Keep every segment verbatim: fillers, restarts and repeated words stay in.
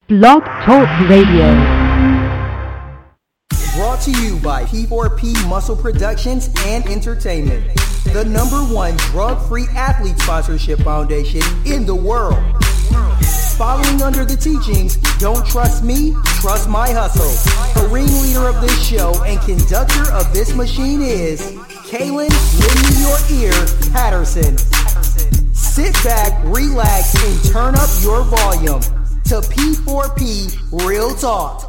Blog Talk Radio. Brought to you by P four P Muscle Productions and Entertainment, the number one drug-free athlete sponsorship foundation in the world. Following under the teachings, don't trust me, trust my hustle. The ringleader of this show and conductor of this machine is Kalen Lend Me Your Ear Patterson. Sit back, relax, and turn up your volume to P four P Real Talk.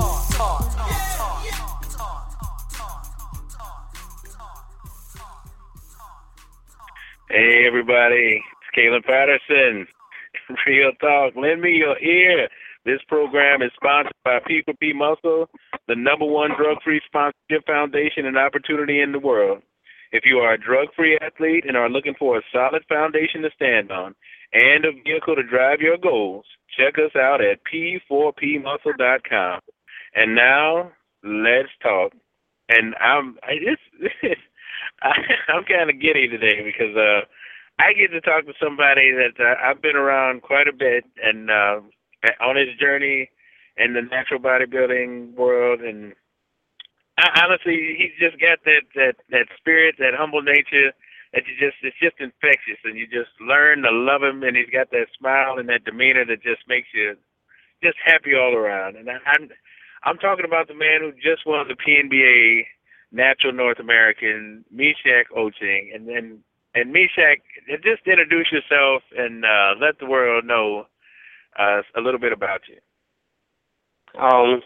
Hey everybody, it's Kalen Patterson. Real Talk, lend me your ear. This program is sponsored by P four P Muscle, the number one drug-free sponsorship foundation and opportunity in the world. If you are a drug-free athlete and are looking for a solid foundation to stand on and a vehicle to drive your goals, check us out at P four P muscle dot com. And now, let's talk. And I'm I just I, I'm kind of giddy today because uh, I get to talk to somebody that uh, I've been around quite a bit and uh, on his journey in the natural bodybuilding world. And I, honestly, he's just got that, that, that spirit, that humble nature that you just, it's just infectious, and you just learn to love him, and he's got that smile and that demeanor that just makes you just happy all around. And I, I'm, I'm talking about the man who just won the P N B A Natural North American, Meshack Ocheng. And then, and Meshack, just introduce yourself and uh, let the world know uh, a little bit about you. Um,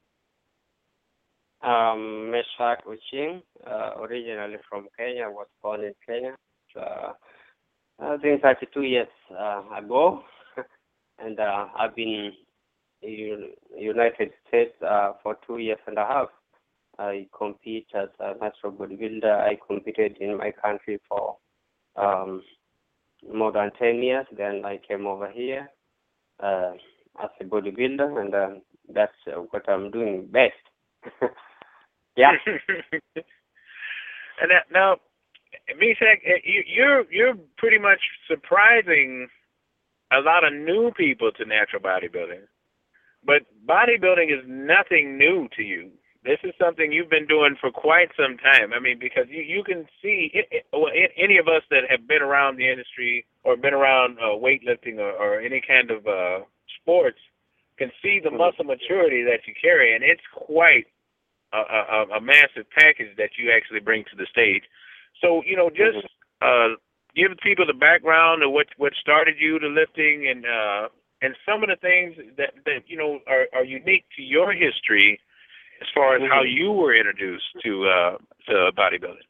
um, Meshack Ocheng, uh, originally from Kenya, was born in Kenya. Uh, I think thirty-two years uh, ago, and uh, I've been in United States uh, for two years and a half. I compete as a natural bodybuilder. I competed in my country for um, more than ten years. Then I came over here uh, as a bodybuilder, and uh, that's uh, what I'm doing best. Yeah. And that, now, Meshack, you, you're you're pretty much surprising a lot of new people to natural bodybuilding. But bodybuilding is nothing new to you. This is something you've been doing for quite some time. I mean, because you, you can see, it, it, well, it, any of us that have been around the industry or been around uh, weightlifting or, or any kind of uh, sports can see the muscle maturity that you carry, and it's quite a, a, a massive package that you actually bring to the stage. So, you know, just uh, give people the background of what, what started you to lifting and uh, and some of the things that, that you know, are, are unique to your history as far as how you were introduced to uh, to bodybuilding.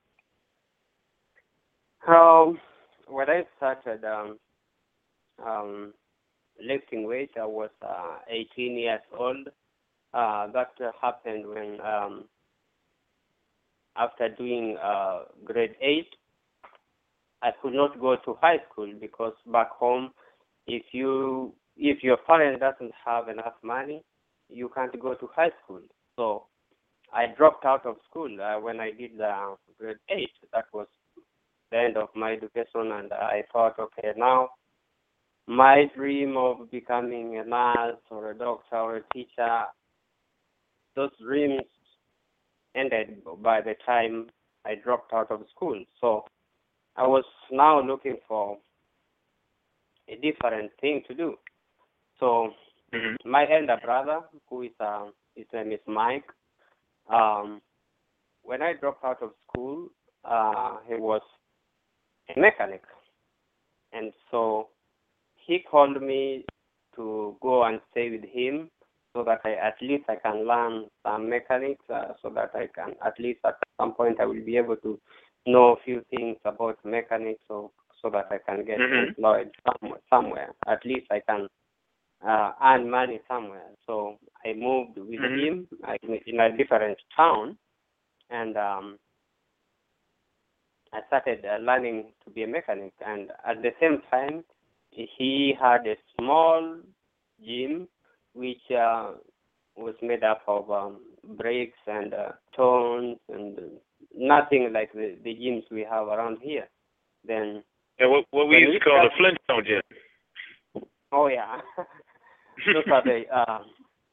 Um, when I started um, um, lifting weight, I was uh, eighteen years old. Uh, that uh, happened when, um, after doing uh, grade eight, I could not go to high school because back home, if you if your parent doesn't have enough money, you can't go to high school. So I dropped out of school uh, when I did the grade eight. That was the end of my education, and I thought, okay, now my dream of becoming a nurse or a doctor or a teacher, those dreams ended by the time I dropped out of school. So I was now looking for a different thing to do. So mm-hmm. my elder brother, who is a his name is Mike. Um, when I dropped out of school, uh, he was a mechanic. And so he called me to go and stay with him so that I, at least I can learn some mechanics, uh, so that I can, at least at some point, I will be able to know a few things about mechanics so, so that I can get mm-hmm. employed somewhere, somewhere. At least I can Uh, earn money somewhere. So I moved with mm-hmm. him I, in a different town, and um, I started uh, learning to be a mechanic. And at the same time, he had a small gym which uh, was made up of um, brakes and uh, tones and nothing like the, the gyms we have around here. Then, yeah, what, what we used to call the Flintstone gym. Oh yeah, those are the uh,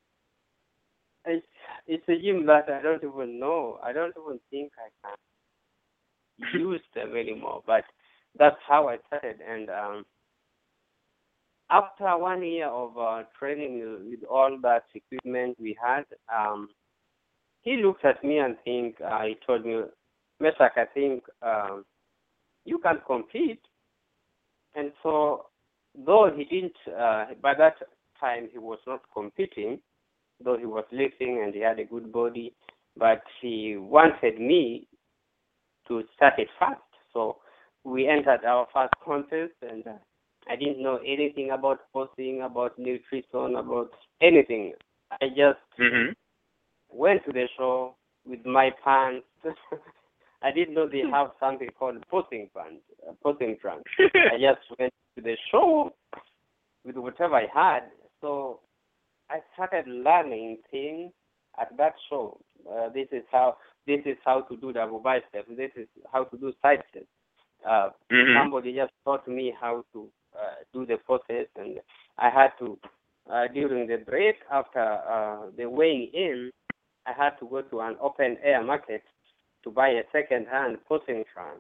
it's it's a gym that I don't even know. I don't even think I can use them anymore. But that's how I started. And um, after one year of uh, training with all that equipment we had, um, he looked at me and think uh, he told me, Mesak, I think um, you can compete. And so, though he didn't, uh, by that time he was not competing, though he was lifting and he had a good body, but he wanted me to start it fast. So we entered our first contest, and uh, I didn't know anything about posting, about nutrition, about anything. I just Mm-hmm. went to the show with my pants. I didn't know they have something called posting pants, uh, posting trunks. I just went to the show with whatever I had. So I started learning things at that show. Uh, this is how this is how to do double biceps. This is how to do side steps. Uh, Mm-hmm. Somebody just taught me how to uh, do the process, and I had to uh, during the break after uh, the weighing in, I had to go to an open air market to buy a second hand posting trunk.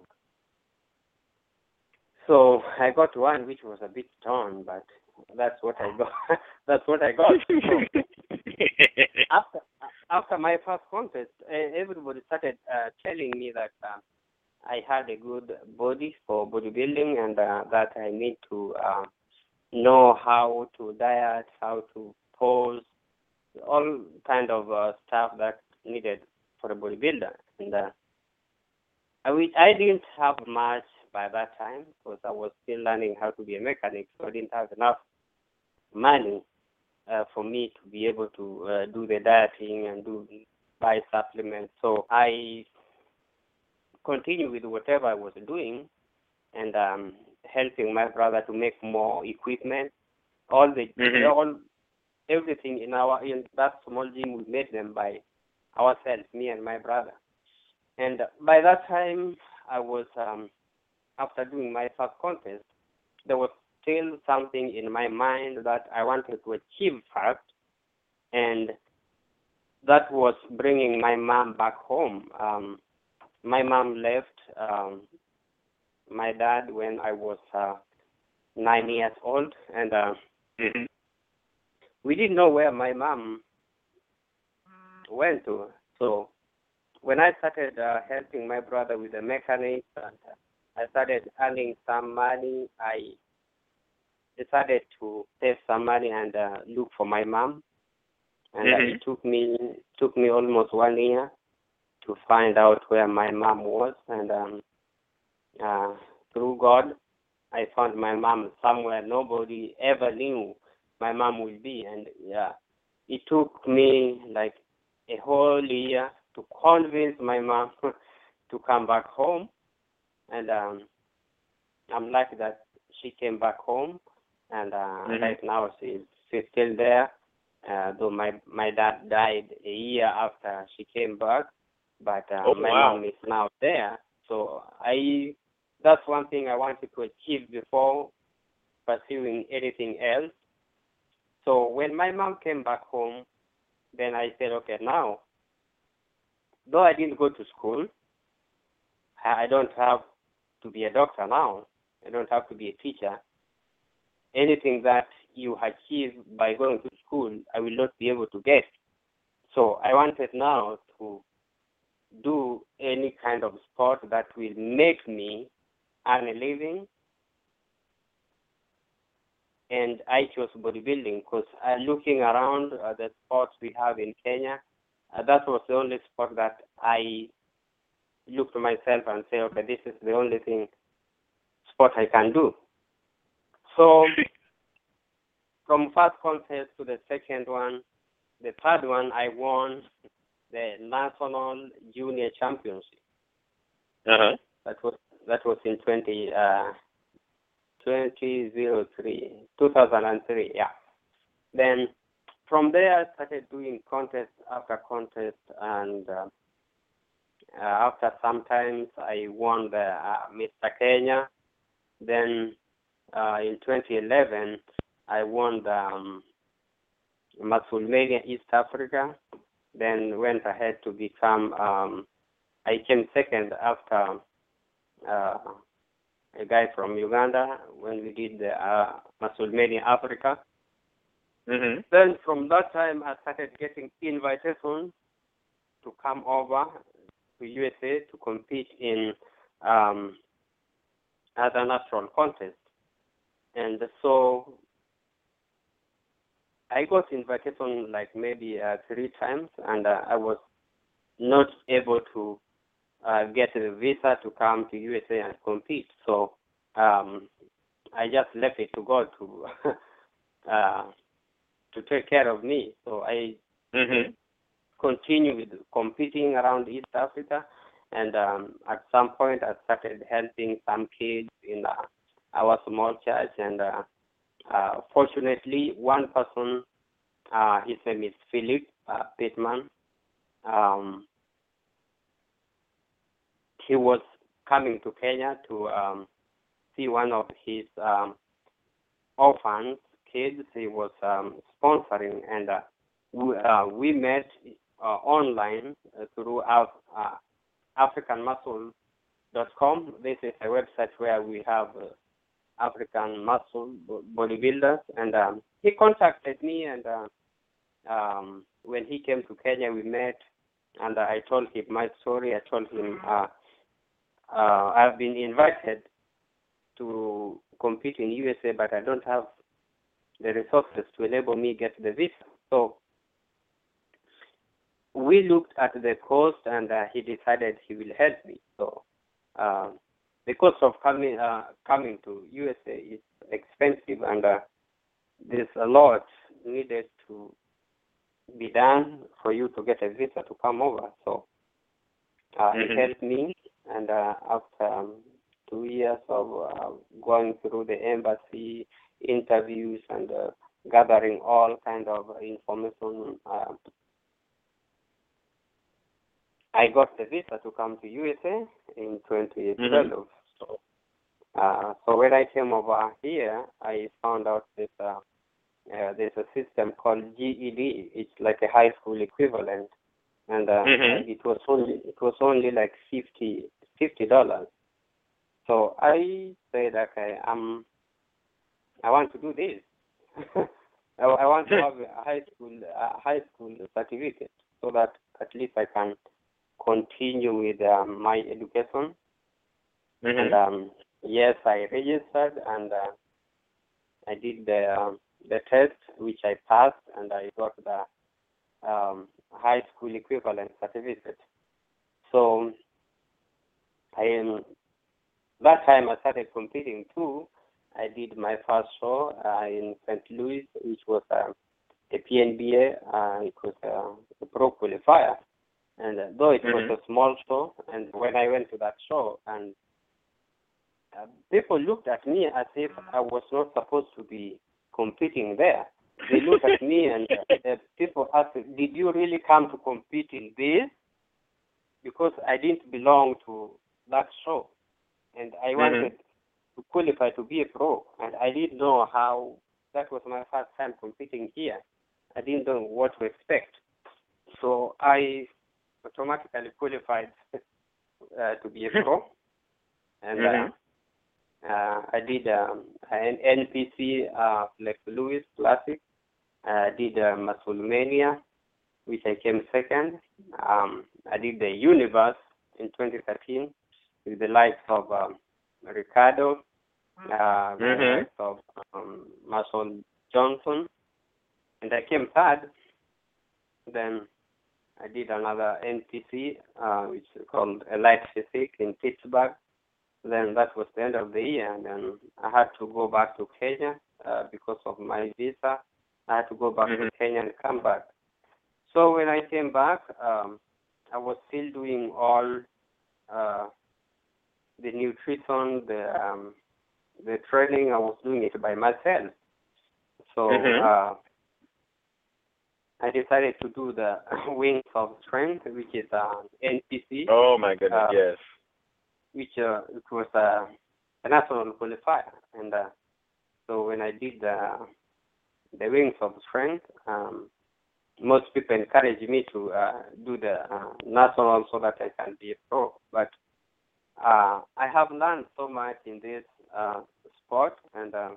So I got one which was a bit torn, but that's what I got. That's what I got. So after after my first contest, uh, everybody started uh, telling me that uh, I had a good body for bodybuilding, and uh, that I need to uh, know how to diet, how to pose, all kind of uh, stuff that needed for a bodybuilder. And uh, I, wi- I didn't have much by that time because I was still learning how to be a mechanic, so I didn't have enough money uh, for me to be able to uh, do the dieting and do buy supplements. So I continued with whatever I was doing, and um, helping my brother to make more equipment. All the Mhm. all everything in our in that small gym, we made them by ourselves, me and my brother. And by that time, I was um, after doing my first contest, there was still something in my mind that I wanted to achieve first, and that was bringing my mom back home. Um, my mom left um, my dad when I was uh, nine years old, and uh, Mhm. we didn't know where my mom went to. So when I started uh, helping my brother with the mechanics, and I started earning some money, I decided to save some money and uh, look for my mom. And uh, Mhm. it took me took me almost one year to find out where my mom was. And um, uh, through God, I found my mom somewhere nobody ever knew my mom would be. And yeah, it took me like a whole year to convince my mom to come back home. And um, I'm lucky that she came back home. And uh, Mhm. right now she's, she's still there. Uh, though my my dad died a year after she came back, but uh, Oh, my wow. mom is now there. So I that's one thing I wanted to achieve before pursuing anything else. So when my mom came back home, then I said, okay, now though I didn't go to school, I I don't have to be a doctor now. I don't have to be a teacher. Anything that you achieve by going to school, I will not be able to get. So I wanted now to do any kind of sport that will make me earn a living, and I chose bodybuilding because uh, looking around uh, the sports we have in Kenya, uh, that was the only sport that I looked to myself and say, okay, this is the only thing sport I can do. So from first contest to the second one, the third one, I won the national junior championship. Uh-huh. That was that was in twenty uh, twenty oh three, two thousand three. Yeah. Then from there, I started doing contest after contest, and uh, uh, after some times, I won the uh, Mister Kenya. Then uh, in twenty eleven, I won the um, Musclemania East Africa. then went ahead to become. Um, I came second after uh, a guy from Uganda when we did the uh, Musclemania Africa. Mm-hmm. Then from that time, I started getting invitations to come over to U S A to compete in um, other national contests. And so I got invitation like maybe uh, three times, and uh, I was not able to uh, get a visa to come to U S A and compete. So um, I just left it to God to uh, to take care of me. So I Mm-hmm. continued competing around East Africa, and um, at some point I started helping some kids in uh, our small church. And uh, uh, fortunately, one person, uh, his name is Philip uh, Pittman, um, he was coming to Kenya to um, see one of his um, orphans kids. He was um, sponsoring, and uh, we, uh, we met uh, online uh, through our, uh, African Muscle dot com. This is a website where we have uh, African muscle bodybuilders, and um, he contacted me, and uh, um, when he came to Kenya, we met, and uh, I told him my story. I told him uh, uh, I've been invited to compete in U S A, but I don't have the resources to enable me get the visa. So we looked at the cost, and uh, he decided he will help me. So uh, the cost of coming uh, coming to U S A is expensive, and uh, there's a lot needed to be done for you to get a visa to come over. So uh, Mm-hmm. he helped me, and uh, after um, two years of uh, going through the embassy interviews and uh, gathering all kind of information, uh, I got the visa to come to U S A in twenty twelve. Mm-hmm. So, uh, so when I came over here, I found out that uh, uh, there's a system called G E D. It's like a high school equivalent, and uh, Mm-hmm. it was only it was only like fifty fifty dollars. So I said, okay, um, I want to do this. I, I want to have a high school a high school certificate so that at least I can continue with um, my education. Mm-hmm. And um, yes, I registered, and uh, I did the um, the test, which I passed, and I got the um, high school equivalent certificate. So I am that time I started competing too. I did my first show uh, in Saint Louis, which was uh, a P N B A. Uh, it was uh, a pro qualifier. And uh, though it Mm-hmm. was a small show, and when I went to that show, and uh, people looked at me as if I was not supposed to be competing there. They looked at me, and uh, the people asked, "Did you really come to compete in this?" Because I didn't belong to that show, and I Mm-hmm. wanted to qualify to be a pro, and I didn't know how. That was my first time competing here. I didn't know what to expect, so I automatically qualified uh, to be a pro, and Mm-hmm. uh, uh, I did um, an N P C uh, Flex Lewis Classic. I did uh, Musclemania, which I came second. Um, I did the Universe in twenty thirteen with the likes of um, Ricardo, uh, with the Mm-hmm. likes of um, Marshall Johnson, and I came third. Then I did another N P C, uh, which is called Elite Physique in Pittsburgh. Then that was the end of the year, and then I had to go back to Kenya uh, because of my visa. I had to go back Mm-hmm. to Kenya and come back. So when I came back, um, I was still doing all uh, the nutrition, the um, the training. I was doing it by myself. So Mm-hmm. uh, I decided to do the Wings of Strength, which is uh, N P C. Oh my goodness, Uh, yes. which uh, it was uh, a national qualifier. And uh, so when I did the the Wings of Strength, um, most people encourage me to uh, do the uh, national so that I can be a pro. But uh, I have learned so much in this uh, sport, and uh,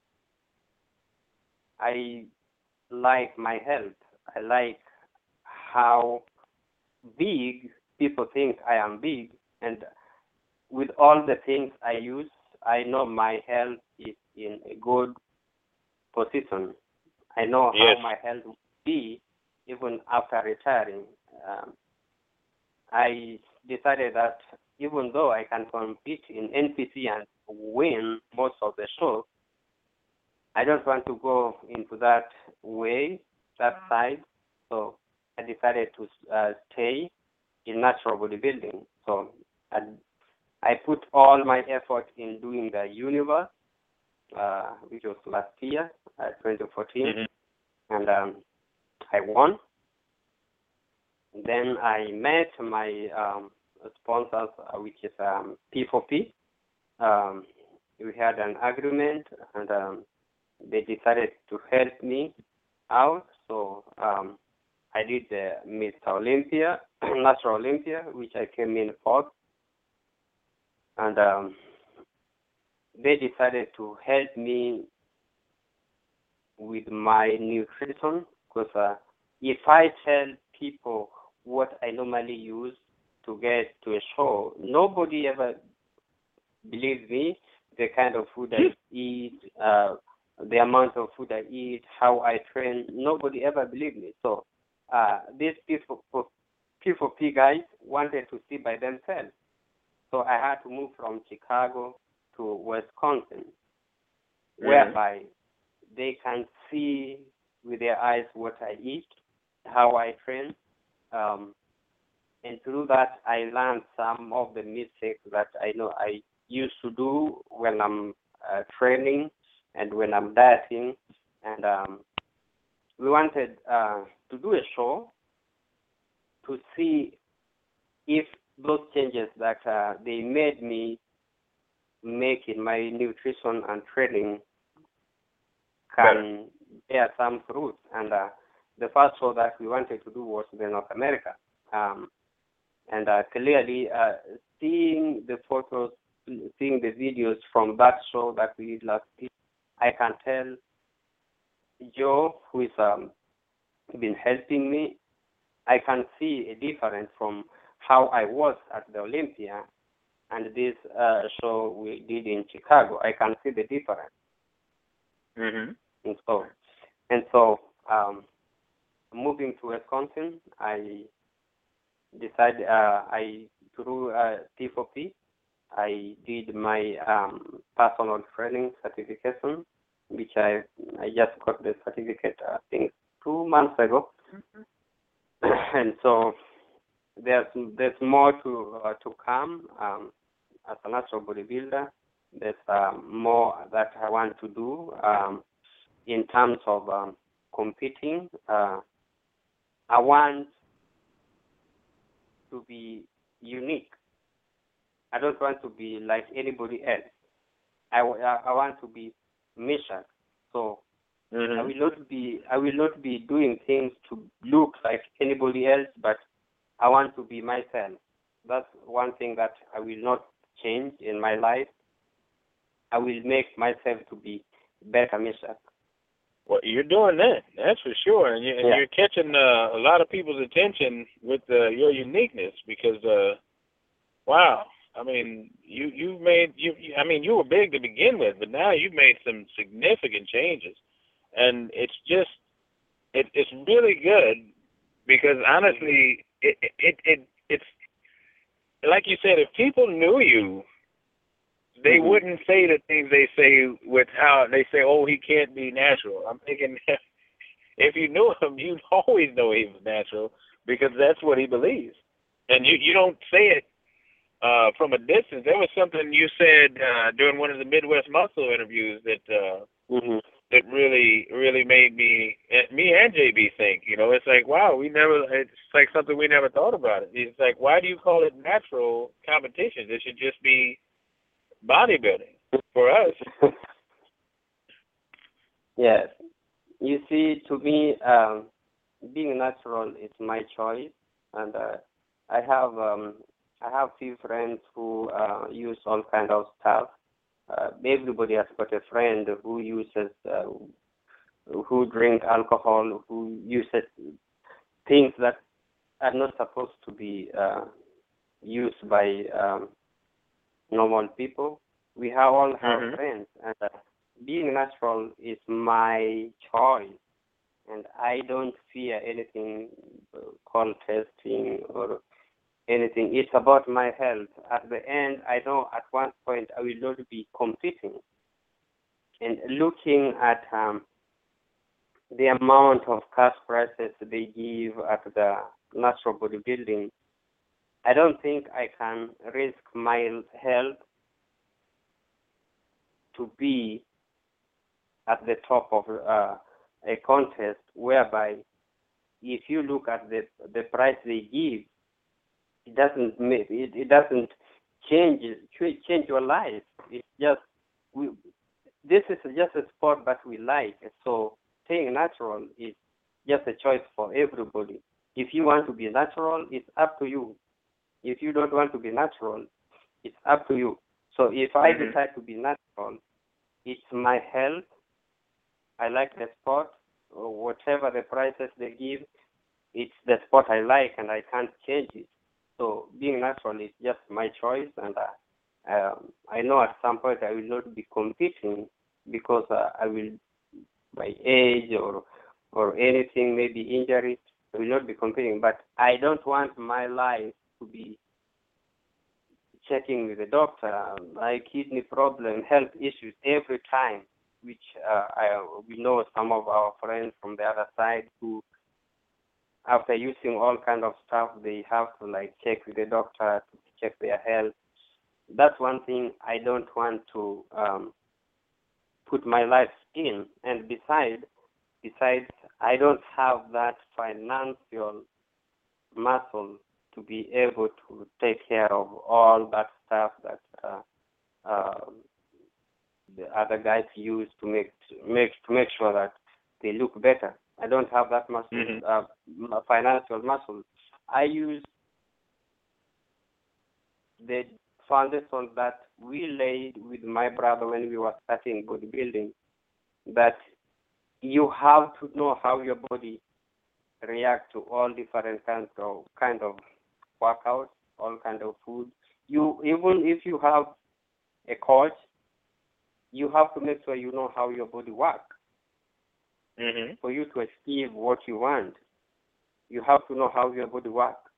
I like my health. I like how big people think I am big, and with all the things I use, I know my health is in a good position. I know Yes. how my health will be even after retiring. Um, I decided that even though I can compete in N P C and win most of the shows, I don't want to go into that way, that side. So I decided to uh, stay in natural bodybuilding. So I, I put all my effort in doing the universe, uh, which was last year, uh, twenty fourteen, Mm-hmm. and um, I won. Then I met my um, sponsors, uh, which is um, P four P. Um, we had an agreement, and um, they decided to help me out. So um, I did the Mister Olympia, Natural Olympia, which I came in fourth. And um, they decided to help me with my nutrition, because uh, if I tell people what I normally use to get to a show, nobody ever believes me, the kind of food I eat, uh, the amount of food I eat, how I train, nobody ever believed me. So uh, these people, P four P guys wanted to see by themselves. So I had to move from Chicago to Wisconsin, Mm-hmm. whereby they can see with their eyes what I eat, how I train. Um, and through that, I learned some of the mistakes that I know I used to do when I'm uh, training and when I'm dieting. And um, we wanted uh, to do a show to see if those changes that uh, they made me make in my nutrition and training can bear some fruit. And uh, the first show that we wanted to do was in North America. Um, and uh, clearly, uh, seeing the photos, seeing the videos from that show that we did last year, I can tell Joe, who is um, been helping me, I can see a difference from how I was at the Olympia and this uh, show we did in Chicago. I can see the difference. Mm-hmm. And so, and so um, moving to Wisconsin, I decided uh, I through uh, P four P, I did my um, personal training certification, which I I just got the certificate I think two months ago. Mm-hmm. And so there's there's more to uh, to come um, as a natural bodybuilder. There's um, more that I want to do um, in terms of um, competing. Uh, I want to be unique. I don't want to be like anybody else. I, I want to be measured. So mm-hmm. I will not be I will not be doing things to look like anybody else, but I want to be myself. That's one thing that I will not change in my life. I will make myself to be better measured. Well, you're doing that. That's for sure, and, you, and yeah. you're catching uh, a lot of people's attention with uh, your uniqueness. Because, uh, wow, I mean, you you made you. I mean, you were big to begin with, but now you've made some significant changes, and it's just it, it's really good because honestly, it it it it's like you said, if people knew you, they mm-hmm. wouldn't say the things they say with how they say, oh, he can't be natural. I'm thinking if you knew him, you'd always know he was natural because that's what he believes. And you, you don't say it uh, from a distance. There was something you said uh, during one of the Midwest Muscle interviews that uh, mm-hmm. that really, really made me, me and J B think, you know, it's like, wow, we never, it's like something we never thought about it. It's like, why do you call it natural competition? It should just be bodybuilding for us. Yes. You see, to me, um, being natural is my choice, and uh, I have um, I have few friends who uh, use all kind of stuff. Uh, everybody has got a friend who uses uh, who drink alcohol, who uses things that are not supposed to be uh, used by um, normal people. We have all have Mhm. friends, and uh, being natural is my choice, and I don't fear anything uh, called testing or anything. It's about my health. At the end, I know at one point I will not be competing. And looking at um, the amount of cash prices they give at the natural bodybuilding, I don't think I can risk my health to be at the top of uh, a contest whereby if you look at the the price they give, it doesn't make it, it doesn't change change your life. It's just we this is just a sport that we like. So staying natural is just a choice for everybody. If you want to be natural, it's up to you. If you don't want to be natural, it's up to you. So if I Mhm. decide to be natural, it's my health. I like the sport, or whatever the prices they give, it's the sport I like, and I can't change it. So being natural is just my choice, and uh, um, I know at some point I will not be competing because uh, I will, by age or or anything, maybe injury, I will not be competing. But I don't want my life to be checking with the doctor, my kidney problem, health issues every time, which uh, I, we know some of our friends from the other side who, after using all kind of stuff, they have to like check with the doctor to check their health. That's one thing I don't want to um, put my life in. And besides, besides, I don't have that financial muscle to be able to take care of all that stuff that uh, uh, the other guys use to make make to make sure that they look better. I don't have that muscle, Mhm. uh, financial muscle. I use the foundation that we laid with my brother when we were starting bodybuilding. That you have to know how your body react to all different kinds of kind of workouts, all kind of food. You even if you have a coach, you have to make sure you know how your body works. Mhm. For you to achieve what you want, you have to know how your body works.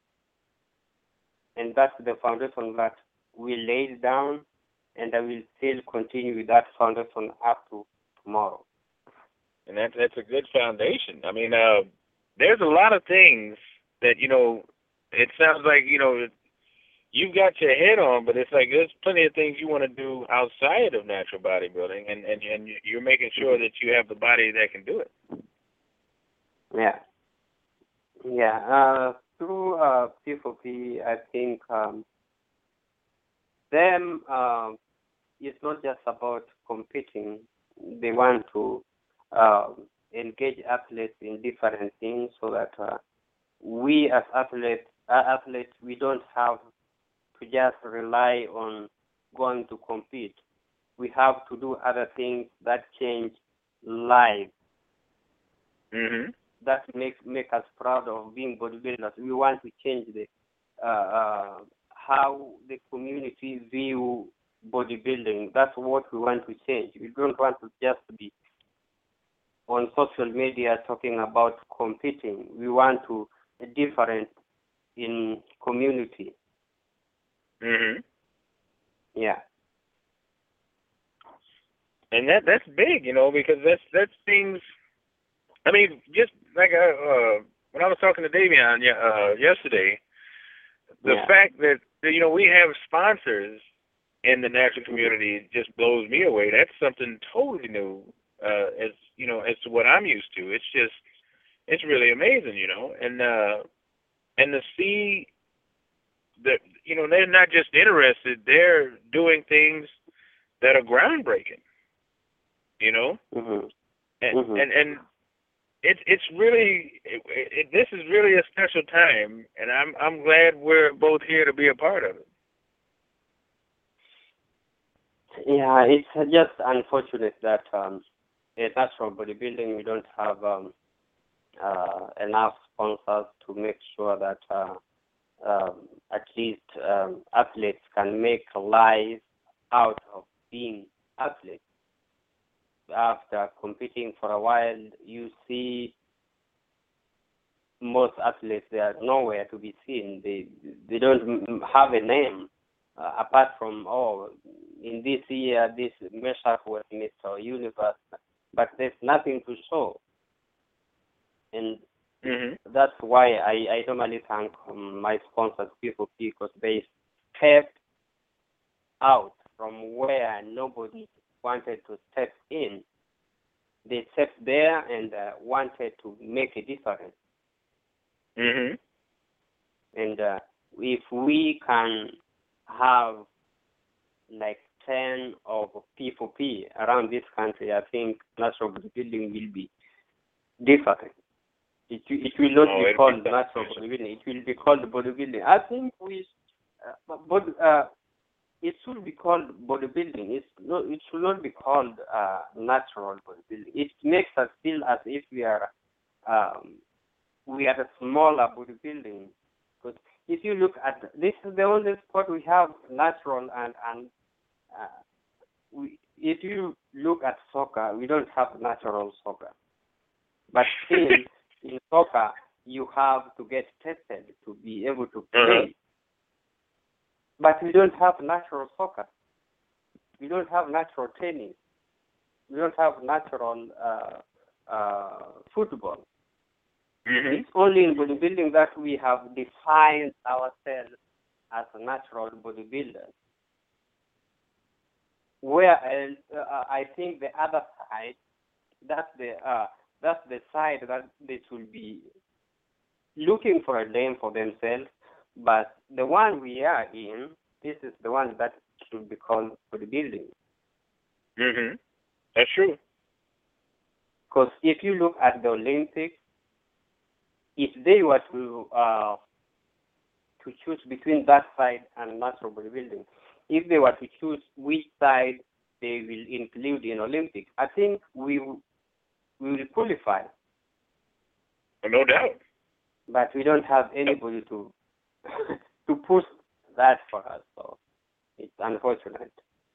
And that's the foundation that we laid down, and I will still continue with that foundation up to tomorrow. And that's that's a good foundation. I mean, uh, there's a lot of things that you know. It sounds like you know you've got your head on, but it's like there's plenty of things you want to do outside of natural bodybuilding, and and and you're making sure that you have the body that can do it. Yeah. Yeah. Uh, through uh, P four P, I think um, them uh, it's not just about competing. They want to um, engage athletes in different things so that uh, we as athletes, uh, athletes, we don't have to just rely on going to compete. We have to do other things that change life, Mhm. that make make us proud of being bodybuilders. We want to change the uh, uh, how the community view bodybuilding. That's what we want to change. We don't want to just be on social media talking about competing. We want to be different in community. Mhm. Yeah. And that that's big, you know, because that's that's things. I mean, just like I, uh, when I was talking to Davion uh, yesterday, the Yeah. fact that, that you know we have sponsors in the natural community just blows me away. That's something totally new, uh, as you know, as to what I'm used to. It's just it's really amazing, you know, and uh, and to see that you know they're not just interested; they're doing things that are groundbreaking, you know, Mhm. and Mhm. and and it's it's really it, it, this is really a special time, and I'm I'm glad we're both here to be a part of it. Yeah, it's just unfortunate that um, in natural bodybuilding we don't have um, uh, enough sponsors to make sure that uh, um, at least um, athletes can make a life out of being athletes. After competing for a while, you see most athletes, they are nowhere to be seen. They they don't have a name uh, apart from, oh, in this year, this Meshach was Mister Universe, but there's nothing to show. And mm-hmm. that's why I, I normally thank um, my sponsors, P four P, because they stepped out from where nobody wanted to step in. They stepped there and uh, wanted to make a difference. Mm-hmm. And uh, if we can have like ten of P four P around this country, I think natural bodybuilding will be different. It, it will not oh, be called be natural bodybuilding. It will be called bodybuilding. I think we, uh, but uh, it should be called bodybuilding. It's no, it should not be called uh, natural bodybuilding. It makes us feel as if we are um, we are a smaller bodybuilding. Because if you look at this, is the only sport we have natural and and uh, we, if you look at soccer, we don't have natural soccer. But still, in soccer, you have to get tested to be able to play. Uh-huh. But we don't have natural soccer. We don't have natural tennis. We don't have natural uh, uh, football. Mm-hmm. It's only in bodybuilding that we have defined ourselves as natural bodybuilders. Whereas uh, I think the other side, that's the uh, that's the side that they should be looking for a name for themselves. But the one we are in, this is the one that should be called bodybuilding. Mm-hmm. That's true. Because if you look at the Olympics, if they were to uh, to choose between that side and natural bodybuilding, if they were to choose which side they will include in Olympics, I think we we will qualify. No doubt. But we don't have anybody to to push that for us, so it's unfortunate.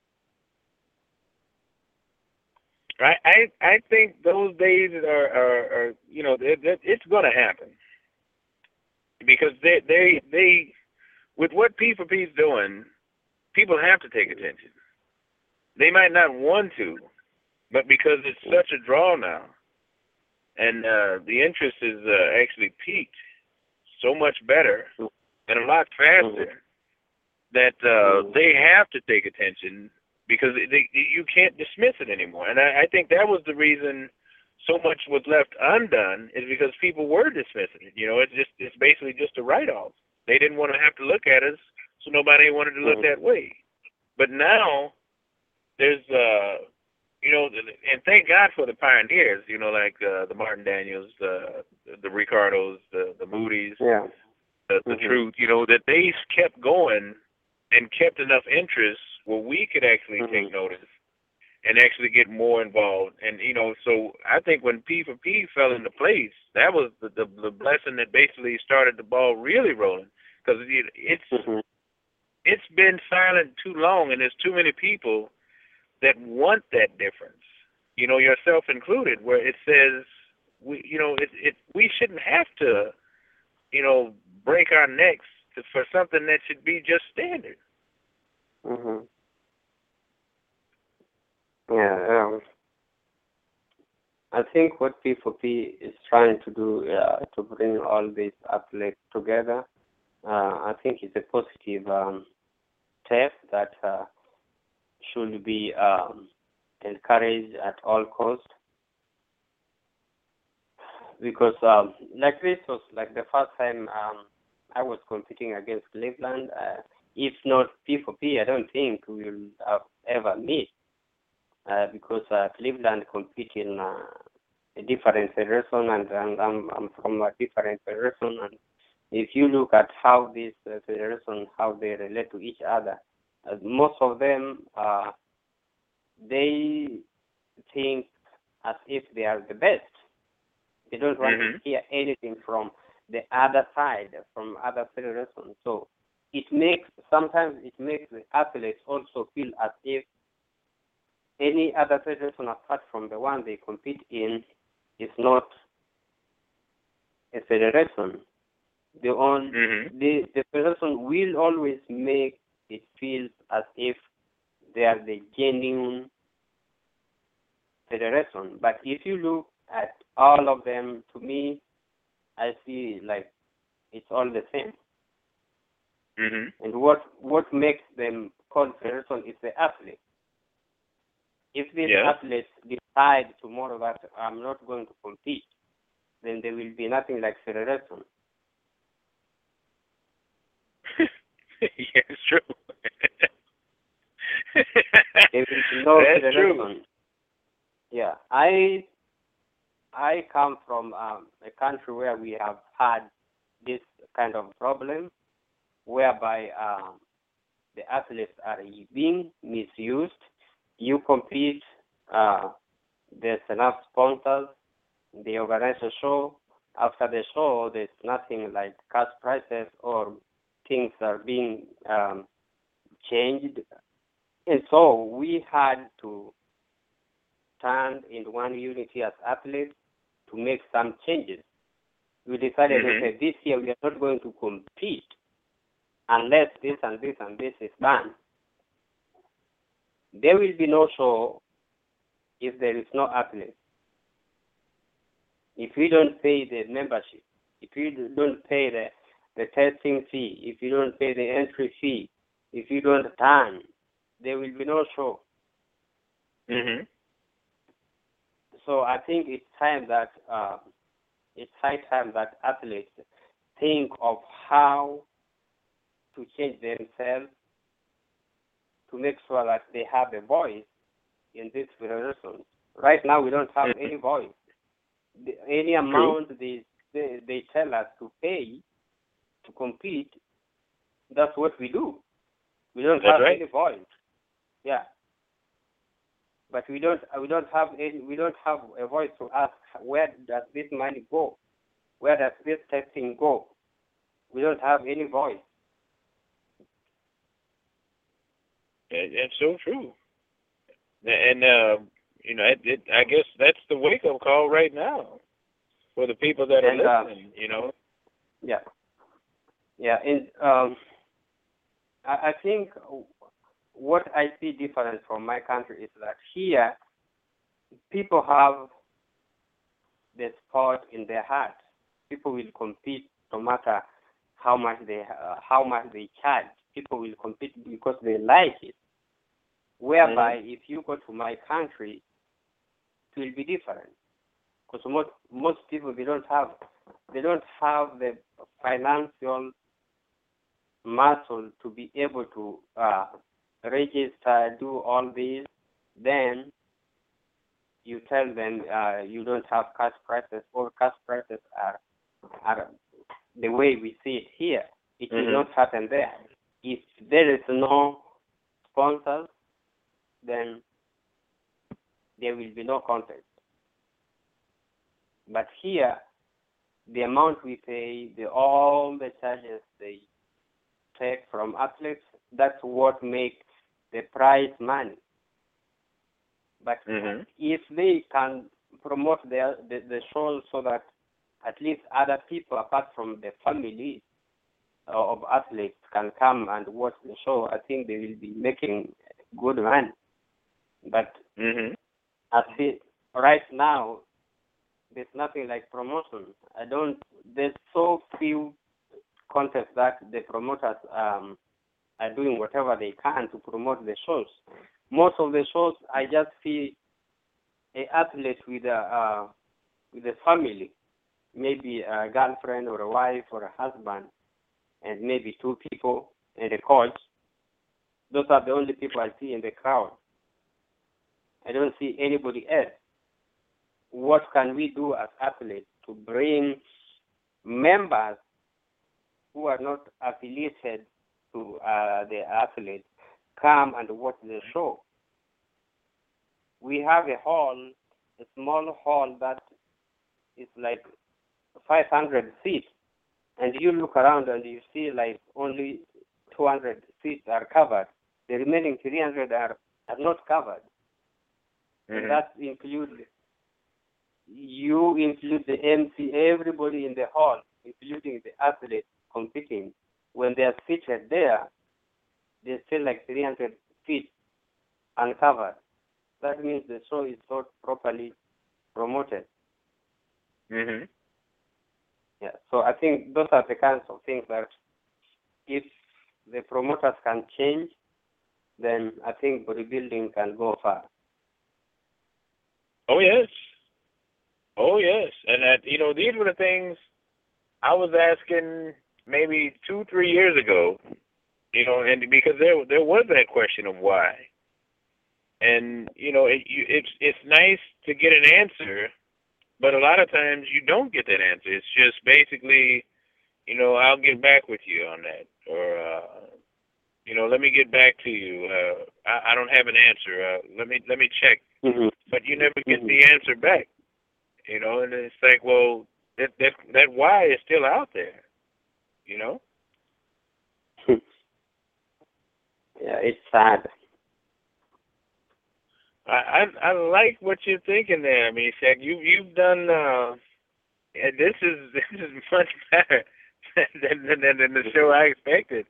I I, I think those days are, are, are you know, it, it, it's going to happen because they they they with what P four P is doing, people have to take attention. They might not want to, but because it's such a draw now, and uh, the interest is uh, actually peaked so much better and a lot faster that uh, they have to take attention because they, you can't dismiss it anymore. And I, I think that was the reason so much was left undone is because people were dismissing it. You know, it's just it's basically just a write-off. They didn't want to have to look at us, so nobody wanted to look that way. But now there's, uh, you know, and thank God for the pioneers, you know, like uh, the Martin Daniels, uh, the Ricardos, the, the Moody's, yeah. the, the mm-hmm. Truth, you know, that they kept going and kept enough interest where we could actually mm-hmm. take notice and actually get more involved. And, you know, so I think when P four P fell into place, that was the, the, the blessing that basically started the ball really rolling because it, it's, mm-hmm. it's been silent too long and there's too many people that want that difference, you know, yourself included, where it says, we, you know, it, it, we shouldn't have to, you know, break our necks to, for something that should be just standard. Mm-hmm. Yeah, um, I think what P four P is trying to do uh, to bring all these athletes together, uh, I think it's a positive um, step that uh, should be um, encouraged at all costs. Because um, like this was like the first time um, I was competing against Cleveland. Uh, if not P four P, I don't think we will have ever meet uh, because uh, Cleveland compete in uh, a different federation, and, and I'm, I'm from a different federation. And if you look at how these uh, federations, how they relate to each other, uh, most of them, uh, they think as if they are the best. They don't want Mm-hmm. to hear anything from the other side, from other federations. So it makes, sometimes it makes the athletes also feel as if any other federation apart from the one they compete in is not a federation. The, on, Mm-hmm. the, the federation will always make it feel as if they are the genuine federation. But if you look at all of them, to me, I see like it's all the same. Mm-hmm. And what what makes them called federation is the athlete. If these Yeah. athletes decide tomorrow that I'm not going to compete, then there will be nothing like federation. Yeah, it's true. There will be no That's federation. true. Yeah, I I come from um, a country where we have had this kind of problem, whereby um, the athletes are being misused. You compete, uh, there's enough sponsors, they organize a show. After the show, there's nothing like cash prizes or things are being um, changed. And so we had to stand in one unity as athletes to make some changes. We decided, Mhm. okay, this year we are not going to compete unless this and this and this is done. There will be no show if there is no athlete. If you don't pay the membership, if you don't pay the, the testing fee, if you don't pay the entry fee, if you don't turn, there will be no show. Mhm. So I think it's time that uh, it's high time that athletes think of how to change themselves to make sure that they have a voice in this federation. Right now, we don't have Mhm. any voice. The, any amount they, they they tell us to pay to compete, that's what we do. We don't That's have right. any voice. Yeah. But we don't we don't have any we don't have a voice to ask where does this money go? Where does this testing go? We don't have any voice. That- That's so true. And uh, you know, it, it, I guess that's the wake up call right now for the people that are And uh, listening. You know. yeah, yeah. And um, I, I think what I see different from my country is that here people have the sport in their heart. People will compete no matter how much they uh, how much they charge. People will compete because they like it. Whereby, Mhm. if you go to my country, it will be different. Because most most people they don't have they don't have the financial muscle to be able to uh, register, do all these. Then you tell them uh, you don't have cash prices, or cash prices are are the way we see it here. It will Mhm. not happen there. If there is no sponsors, then there will be no contest. But here, the amount we pay, the all the charges they take from athletes, that's what makes the prize money. But Mhm. if they can promote their, the, the show so that at least other people apart from the family of athletes can come and watch the show, I think they will be making good money. But Mhm. at the, right now, there's nothing like promotion. I don't. There's so few contests that the promoters um, are doing whatever they can to promote the shows. Most of the shows, I just see a athlete with a uh, with a family, maybe a girlfriend or a wife or a husband, and maybe two people and a coach. Those are the only people I see in the crowd. I don't see anybody else. what can we do as athletes to bring members who are not affiliated to uh, the athletes come and watch the show. We have a hall, a small hall that is like five hundred seats, and you look around and you see like only two hundred seats are covered. The remaining three hundred are, are not covered. Mm-hmm. And that includes, you include the M C, everybody in the hall, including the athletes competing. When they are seated there, they still like three hundred feet uncovered. That means the show is not properly promoted. Mm-hmm. Yeah. So I think those are the kinds of things that if the promoters can change, then I think bodybuilding can go far. Oh, yes. Oh, yes. And, that, you know, these were the things I was asking maybe two, three years ago, you know, and because there there was that question of why. And, you know, it, you, it's it's nice to get an answer, but a lot of times you don't get that answer. It's just basically, you know, I'll get back with you on that. Or, uh, you know, let me get back to you. Uh, I, I don't have an answer. Uh, let me let me check. Mm-hmm. But you never get Mm-hmm. the answer back. You know, and it's like, well, that that that why is still out there. You know. Yeah, it's sad. I, I I like what you're thinking there. I mean, Shaq, you you've done. Uh, yeah, this is this is much better than than, than the show I expected.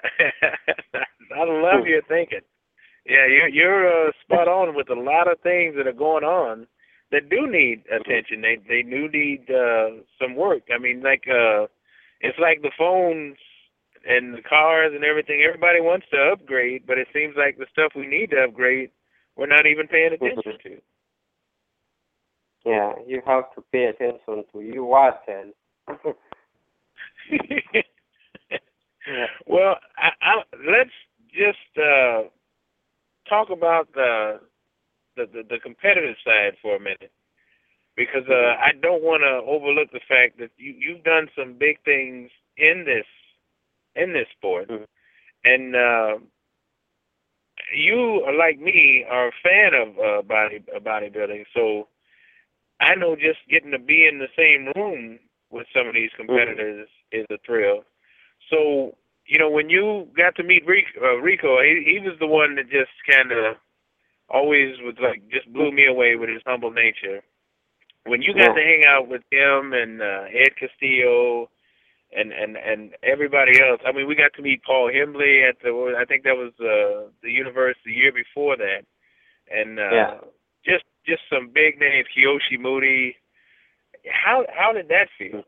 I love your thinking. Yeah, you're you're uh, spot on with a lot of things that are going on that do need attention. They they do need uh, some work. I mean, like uh, it's like the phones and the cars and everything. Everybody wants to upgrade, but it seems like the stuff we need to upgrade, we're not even paying attention to. Yeah, you have to pay attention to yourself. Yeah. Well, I, I, let's just uh, talk about the, the the the competitive side for a minute, because uh, I don't want to overlook the fact that you you've done some big things in this in this sport, Mm-hmm. and uh, you, like me, are a fan of uh, body uh, bodybuilding. So I know just getting to be in the same room with some of these competitors mm-hmm. is a thrill. So, you know, when you got to meet Rico, uh, Rico he, he was the one that just kind of always was like, just blew me away with his humble nature. When you got Yeah. to hang out with him and uh, Ed Castillo and, and, and everybody else, I mean, we got to meet Paul Hembley at the, I think that was uh, the Universe the year before that. And uh, yeah. just just some big names, Kiyoshi Moody. How how did that feel?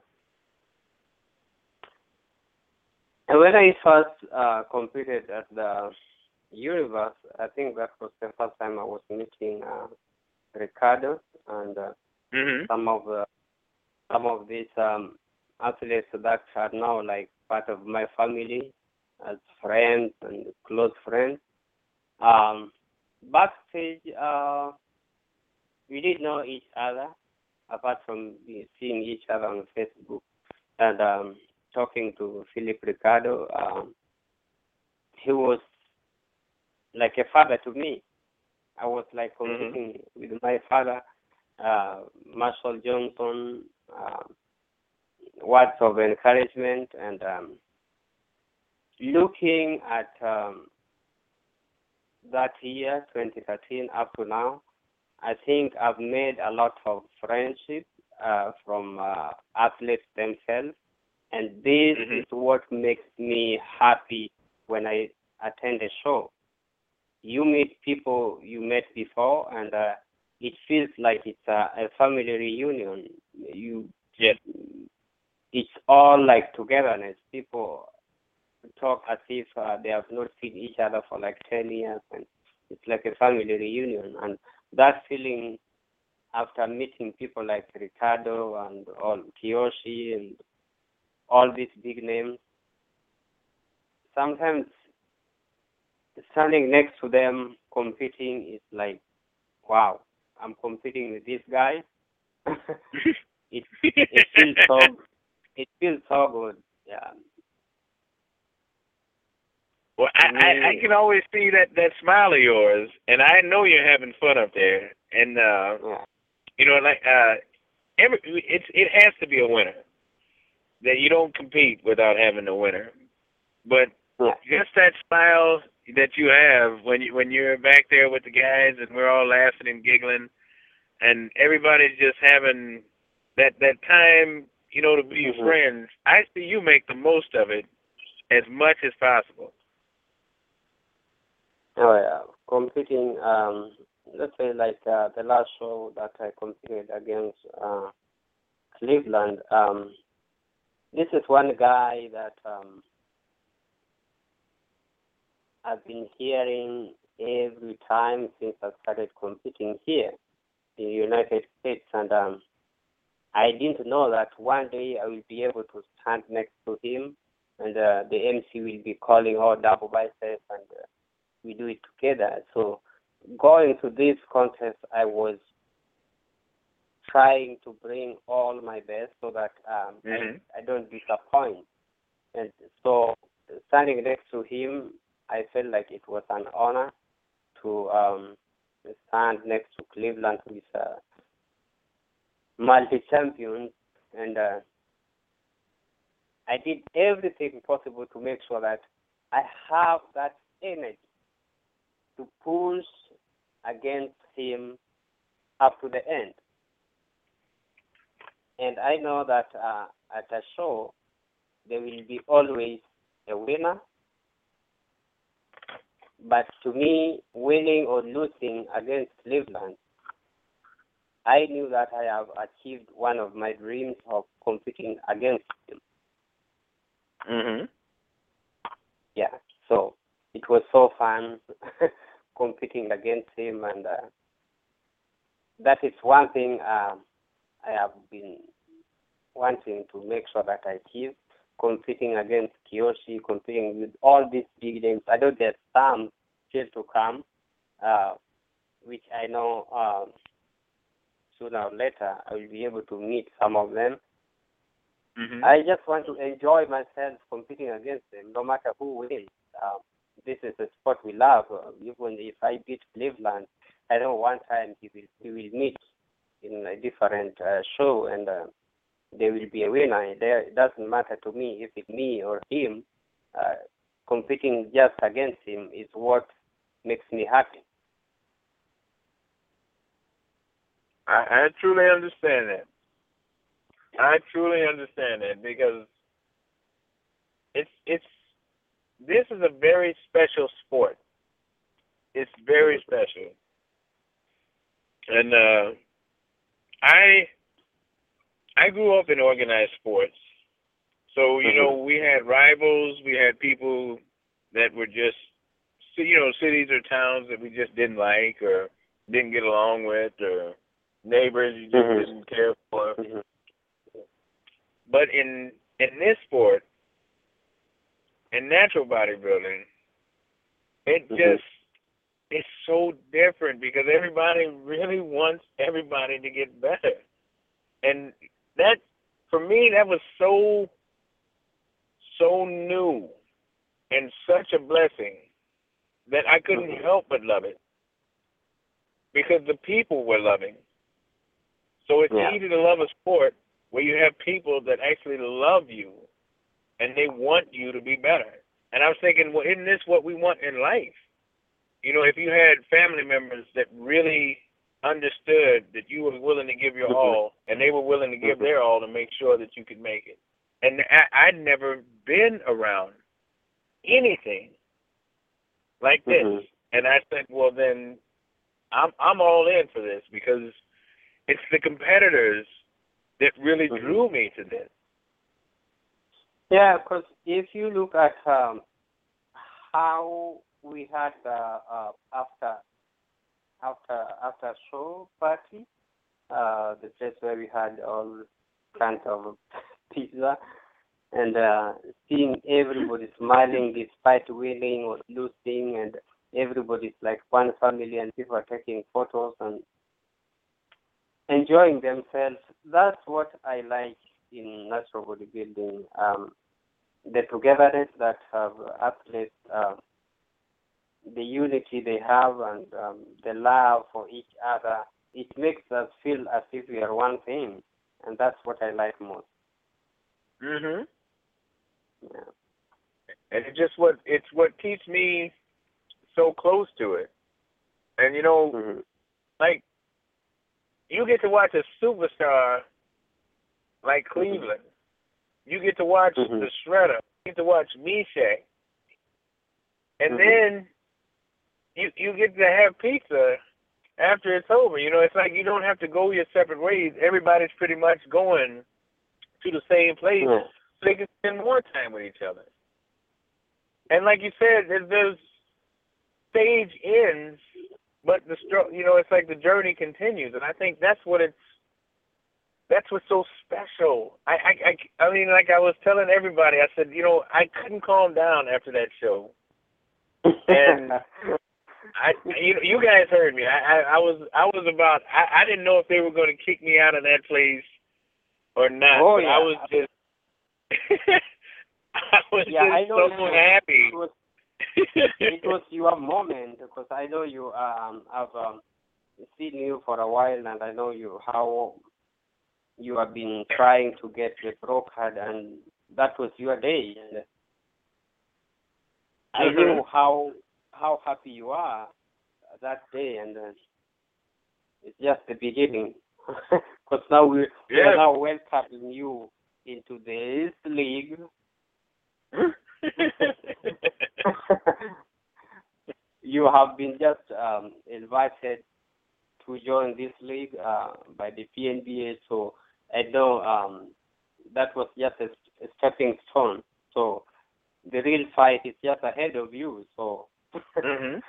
And when I first uh, competed at the Universe, I think that was the first time I was meeting uh, Ricardo and uh, mm-hmm. some of the some of these um, athletes that are now like part of my family as friends and close friends. Um, backstage, uh, we did know each other, apart from seeing each other on Facebook and um, talking to Philip Ricardo. Um, he was like a father to me. I was like competing mm-hmm. with my father, uh, Marshall Johnson, uh, words of encouragement, and um, looking at um, that year, twenty thirteen, up to now, I think I've made a lot of friendship uh, from uh, athletes themselves, and this mm-hmm. is what makes me happy when I attend a show. You meet people you met before, and uh, it feels like it's a, a family reunion. You, yes. It's all like togetherness. People talk as if uh, they have not seen each other for like ten years, and it's like a family reunion. And that feeling after meeting people like Ricardo and all Kiyoshi and all these big names, sometimes standing next to them competing is like, wow, I'm competing with this guy, it it feels so it feels so good. Yeah. Well, I, I, I can always see that, that smile of yours, and I know you're having fun up there. And uh, Yeah. you know, like uh, every it's it has to be a winner. That you don't compete without having a winner. But Yeah. just that smile that you have when you when you're back there with the guys and we're all laughing and giggling, and everybody's just having that that time, you know, to be Mhm. friends. I see you make the most of it as much as possible. Oh yeah, competing. Um, let's say like uh, the last show that I competed against uh, Cleveland. Um, this is one guy that um, I've been hearing every time since I started competing here in the United States, and um, I didn't know that one day I will be able to stand next to him, and uh, the M C will be calling all double biceps, and uh, we do it together. So going to this contest, I was trying to bring all my best so that um, Mm-hmm. I, I don't disappoint. And so standing next to him, I felt like it was an honor to um, stand next to Cleveland, who is a multi-champion, and uh, I did everything possible to make sure that I have that energy to push against him up to the end. And I know that uh, at a show, there will be always a winner. But to me, winning or losing against Cleveland, I knew that I have achieved one of my dreams of competing against him. Mm-hmm. Yeah, so it was so fun competing against him, and uh, that is one thing um, I have been wanting to make sure that I achieve, competing against Kiyoshi, competing with all these big names. I know there's some still to come, uh, which I know um, sooner or later I will be able to meet some of them. Mm-hmm. I just want to enjoy myself competing against them, no matter who wins. Um, this is a sport we love. Uh, even if I beat Cleveland, I know one time he will, he will meet in a different uh, show, and uh, there will be a winner. There, it doesn't matter to me if it's me or him. Uh, competing just against him is what makes me happy. I, I truly understand that. I truly understand that because it's it's this is a very special sport. It's very special, and uh, I I grew up in organized sports, so you know we had rivals, we had people that were just you know cities or towns that we just didn't like or didn't get along with, or neighbors you just Mhm. didn't care for. Mhm. But in in this sport, in natural bodybuilding, it Mhm. just it's so different because everybody really wants everybody to get better. And that for me that was so so new and such a blessing that I couldn't help but love it. Because the people were loving. So it's Yeah. easy to love a sport where you have people that actually love you and they want you to be better. And I was thinking, well, isn't this what we want in life? You know, if you had family members that really understood that you were willing to give your all and they were willing to give their all to make sure that you could make it. And I, I'd never been around anything like this. Mhm. And I said, well, then I'm I'm all in for this because it's the competitors that really Mhm. drew me to this. Yeah, because if you look at um, how we had the uh, after after after show party, uh, the place where we had all kinds of pizza, and uh, seeing everybody smiling despite winning or losing, and everybody's like one family, and people are taking photos, and enjoying themselves. That's what I like in natural bodybuilding. Um, the togetherness that have athletes, uh, the unity they have, and um, the love for each other. It makes us feel as if we are one thing, and that's what I like most. Mhm. Yeah. And it's just what it's what keeps me so close to it. And you know, Mm-hmm. like you get to watch a superstar like Cleveland. You get to watch Mm-hmm. the Shredder. You get to watch Meshack. And Mm-hmm. then you you get to have pizza after it's over. You know, it's like you don't have to go your separate ways. Everybody's pretty much going to the same place Yeah. so they can spend more time with each other. And like you said, there's, there's stage ends, but the stro- you know, it's like the journey continues, and I think that's what it's that's what's so special. I, I, I, I mean, like I was telling everybody, I said, you know, I couldn't calm down after that show. And I, you, you guys heard me. I, I, I was, I was about. I, I didn't know if they were going to kick me out of that place or not. Oh, but yeah. I was just, I was Yeah, I just know so it was, happy. It was, it was your moment, because I know you. Um, I've um, seen you for a while, and I know you how you have been trying to get the pro card, and that was your day. And I Mhm. knew how how happy you are that day, and uh, it's just the beginning. Because now we, we Yeah. are now welcoming you into this league. You have been just um, invited to join this league uh, by the P N B A, so I know um, that was just a, a stepping stone. So the real fight is just ahead of you. So Mhm.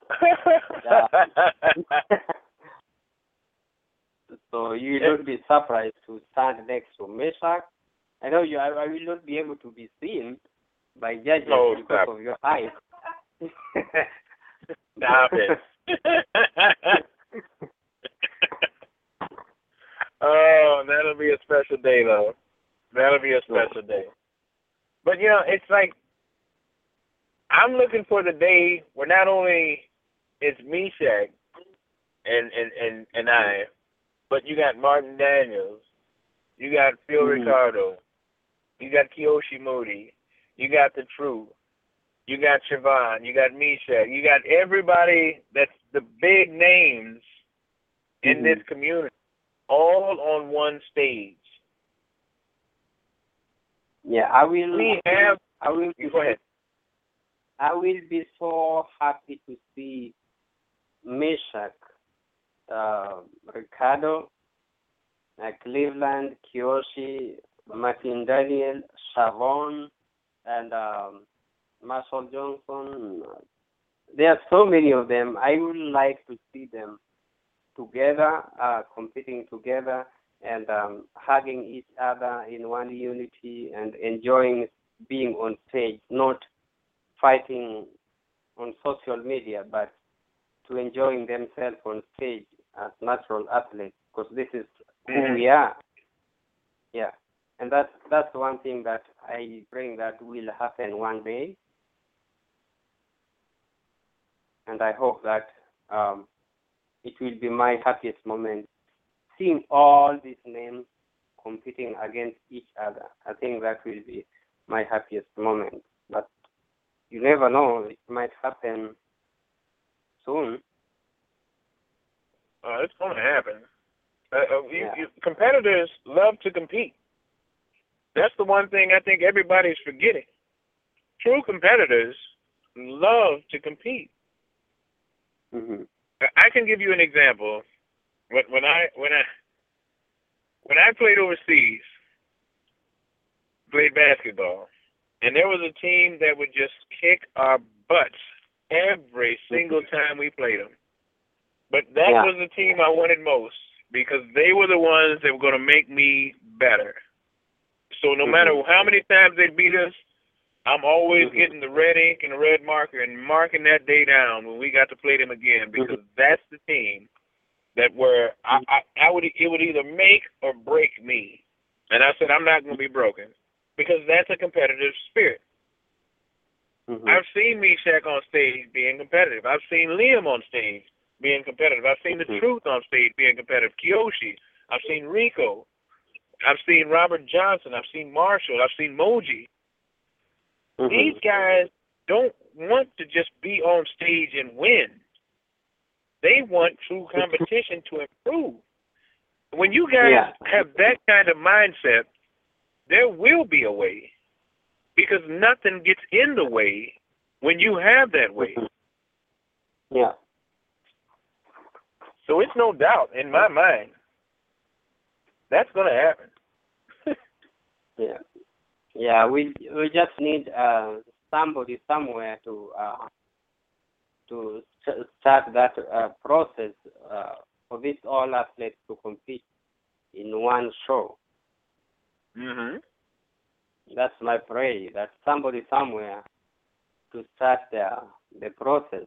so you will not be surprised to stand next to Meshack. I know you. I, I will not be able to be seen by judges Oh, because stop. of your height. Stop it. Oh, that'll be a special day, though. That'll be a special day. But, you know, it's like I'm looking for the day where not only it's Meshack and, and, and, and I, but you got Martin Daniels, you got Phil Mhm. Ricardo, you got Kiyoshi Moody, you got The Truth, you got Siobhan, you got Meshack, you got everybody that's the big names in Mhm. this community, all on one stage. Yeah, I will. We have. I will. You go ahead. I will be so happy to see Meshack, uh, Ricardo, uh, Cleveland, Kiyoshi, Martin Daniel, Shavon, and um, Marshall Johnson. There are so many of them. I would like to see them together, uh, competing together, and um, hugging each other in one unity and enjoying being on stage, not fighting on social media, but to enjoying themselves on stage as natural athletes, because this is who we are. Yeah, and that's that's one thing that I bring that will happen one day, and I hope that um, it will be my happiest moment seeing all these names competing against each other. I think that will be my happiest moment. But you never know; it might happen soon. Uh, it's going to happen. Uh, uh, you, Yeah. you, competitors love to compete. That's the one thing I think everybody's forgetting. True competitors love to compete. Mm-hmm. I can give you an example. When, when I when I when I played overseas, played basketball, and there was a team that would just kick our butts every single time we played them. But that Yeah. was the team I wanted most because they were the ones that were going to make me better. So no Mhm. matter how many times they beat us, I'm always Mhm. getting the red ink and the red marker and marking that day down when we got to play them again because that's the team that were I, I, I would it would either make or break me. And I said I'm not going to be broken because that's a competitive spirit. Mm-hmm. I've seen Meshach on stage being competitive. I've seen Liam on stage being competitive. I've seen the mm-hmm. Truth on stage being competitive. Kiyoshi. I've seen Rico. I've seen Robert Johnson. I've seen Marshall. I've seen Moji. Mm-hmm. These guys don't want to just be on stage and win. They want true competition to improve. When you guys yeah. have that kind of mindset, there will be a way. Because nothing gets in the way when you have that way. Yeah. So it's no doubt in my mind that's going to happen. yeah. Yeah. We we just need uh, somebody somewhere to uh, to start that uh, process uh, for these all athletes to compete in one show. Mhm. That's my prayer. That somebody somewhere to start the the process.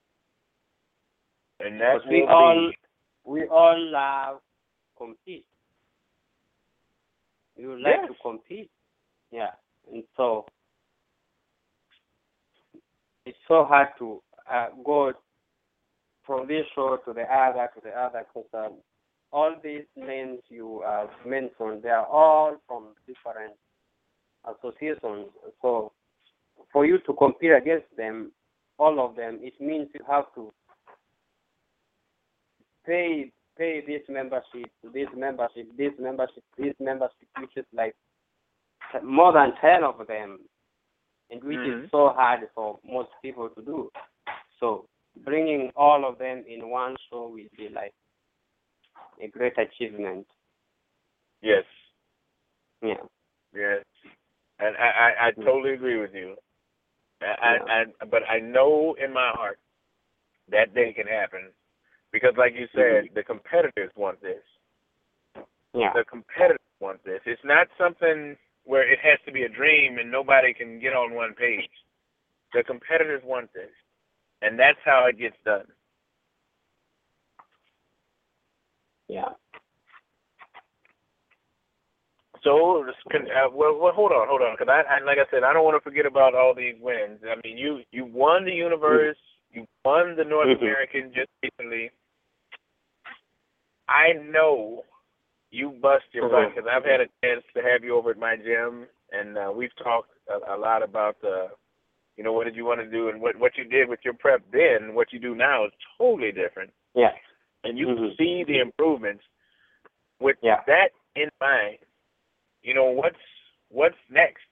And that we will all be... we all uh, compete. We would like yes. to compete. Yeah, and so it's so hard to uh, go from this show to the other to the other because um, all these names you uh, mentioned, they are all from different associations. So for you to compete against them, all of them, it means you have to pay pay this membership, this membership, this membership, this membership, which is like more than ten of them, and which mm-hmm. is so hard for most people to do. So bringing all of them in one show will be like a great achievement. Yes. Yeah. Yes. And I, I, I totally agree with you. I, yeah. I, but I know in my heart that day can happen because, like you said, mm-hmm. the competitors want this. Yeah. The competitors want this. It's not something where it has to be a dream and nobody can get on one page. The competitors want this, and that's how it gets done. Yeah. So, uh, well, well, hold on, hold on, because I, I, like I said, I don't want to forget about all these wins. I mean, you, you won the universe, you won the North mm-hmm. American just recently. I know you bust your butt because I've had a chance to have you over at my gym, and uh, we've talked a, a lot about, uh, you know, what did you want to do and what what you did with your prep then, what you do now is totally different. Yeah. And you mm-hmm. can see the improvements. With yeah. that in mind, you know, what's what's next?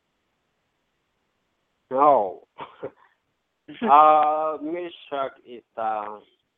No. uh, Meshach is uh,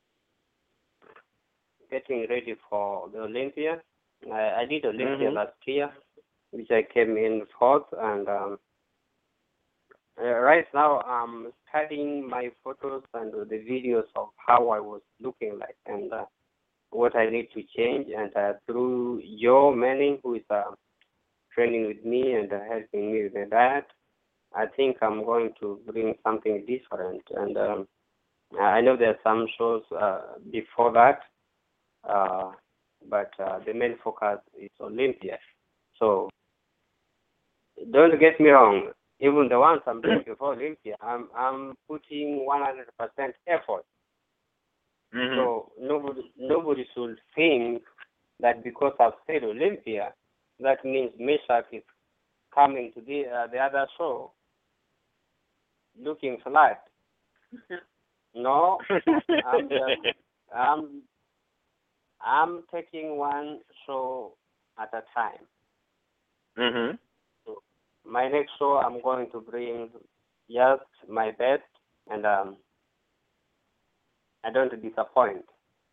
getting ready for the Olympia. I, I did Olympia mm-hmm. last year, which I came in fourth, and um, uh, right now I'm studying my photos and the videos of how I was looking like and uh, what I need to change. And uh, through Joe Manning, who is uh, training with me and uh, helping me with that, I think I'm going to bring something different. And um, I know there are some shows uh, before that, uh, but uh, the main focus is Olympia. So don't get me wrong. Even the ones I'm doing before Olympia, I'm I'm putting one hundred percent effort. Mm-hmm. So nobody nobody should think that because I've said Olympia, that means Meshach is coming to the uh, the other show looking flat. No, I'm just, I'm I'm taking one show at a time. Mm-hmm. So my next show, I'm going to bring just my best, and um, I don't disappoint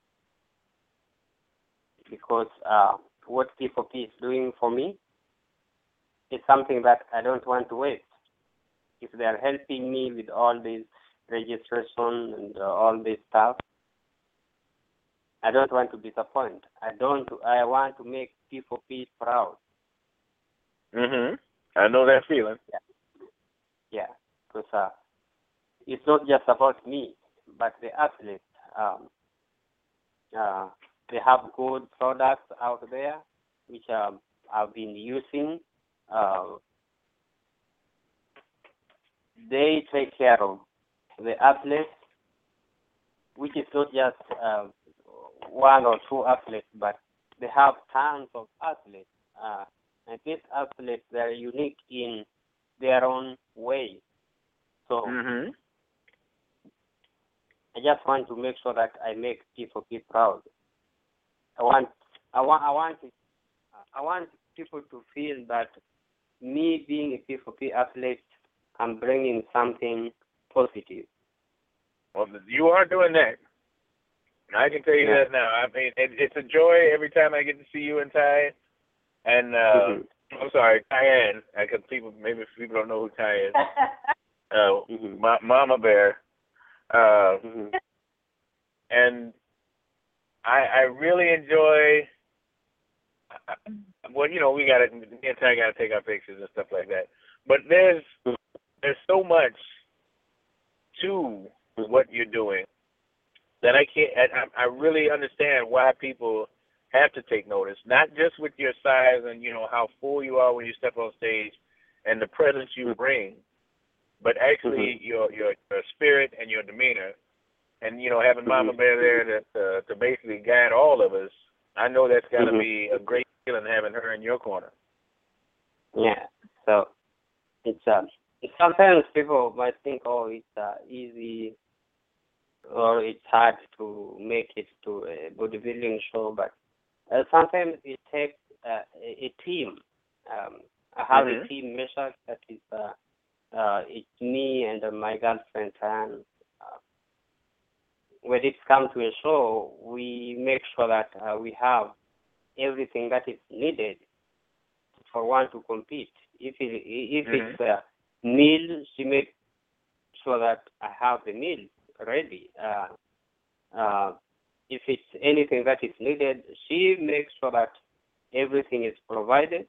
because uh, what P four P is doing for me is something that I don't want to waste. If they are helping me with all this registration and uh, all this stuff, I don't want to disappoint. I don't. I want to make P four P proud. Mhm. I know that feeling. Yeah. Yeah. Because uh, it's not just about me, but the athletes. Um, Uh, they have good products out there which um, I've been using. Uh, they take care of the athletes, which is not just uh, one or two athletes, but they have tons of athletes. Uh, and these athletes, they're unique in their own way. So Mm-hmm. I just want to make sure that I make P four P proud. I want, I want, I want, it, I want people to feel that me being a P four P athlete, I'm bringing something positive. Well, you are doing that. I can tell you Yeah. that now. I mean, it, it's a joy every time I get to see you and Ty. And uh, Mm-hmm. I'm sorry, Tyann, because people maybe people don't know who Ty is. Uh, mm-hmm. Ma- Mama Bear. Uh, Mm-hmm. and I, I really enjoy. Well, you know, we got to me and Ty got to take our pictures and stuff like that. But there's there's so much to what you're doing that I can't. I, I really understand why people have to take notice, not just with your size and you know how full you are when you step on stage, and the presence you bring, but actually Mm-hmm. your your your spirit and your demeanor, and you know having Mama Bear there to uh, to basically guide all of us. I know that's got to Mm-hmm. be a great feeling having her in your corner. Yeah. So it's uh, sometimes people might think, oh, it's uh, easy or it's hard to make it to a bodybuilding show, but uh, sometimes it takes uh, a, a team. Um, I have Mhm. a team measure that is uh, uh, it's me and uh, my girlfriend, and uh, when it comes to a show, we make sure that uh, we have everything that is needed for one to compete. If it, if Mhm. it's a meal, she makes sure that I have the meal ready. Uh, uh, if it's anything that is needed, she makes sure that everything is provided,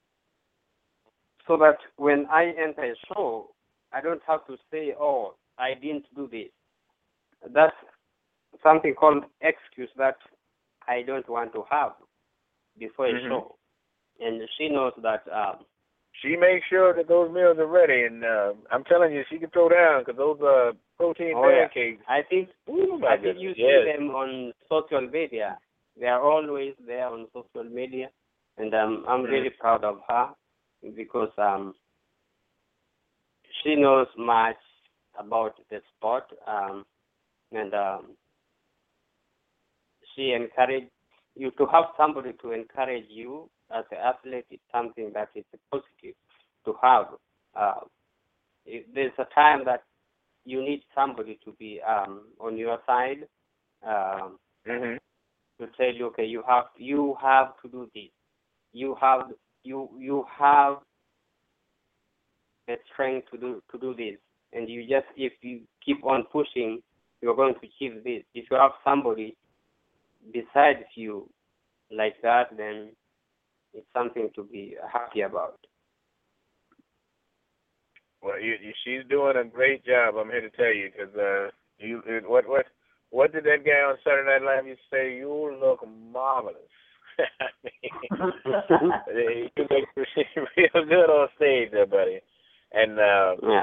so that when I enter a show, I don't have to say, "Oh, I didn't do this." That's something called excuse that I don't want to have before a Mhm. show, and she knows that. Um, She makes sure that those meals are ready, and uh, I'm telling you, she can throw down because those uh, protein oh yeah, pancakes. I think Ooh, my I think goodness, you yes. see them on social media. They are always there on social media, and um, I'm Mhm. really proud of her because um, she knows much about the sport, um, and um, she encouraged you to have somebody to encourage you as an athlete. Is something that is positive to have. Uh, if there's a time that you need somebody to be um, on your side. Um, Mhm. to tell you, okay, you have you have to do this. You have you you have the strength to do to do this, and you just if you keep on pushing, you're going to achieve this. If you have somebody besides you like that, then it's something to be happy about. Well, you, you, she's doing a great job. I'm here to tell you because uh, you it, what what what did that guy on Saturday Night Live used to say? You look marvelous. I mean, you look real good on stage, there, buddy. And uh, Yeah.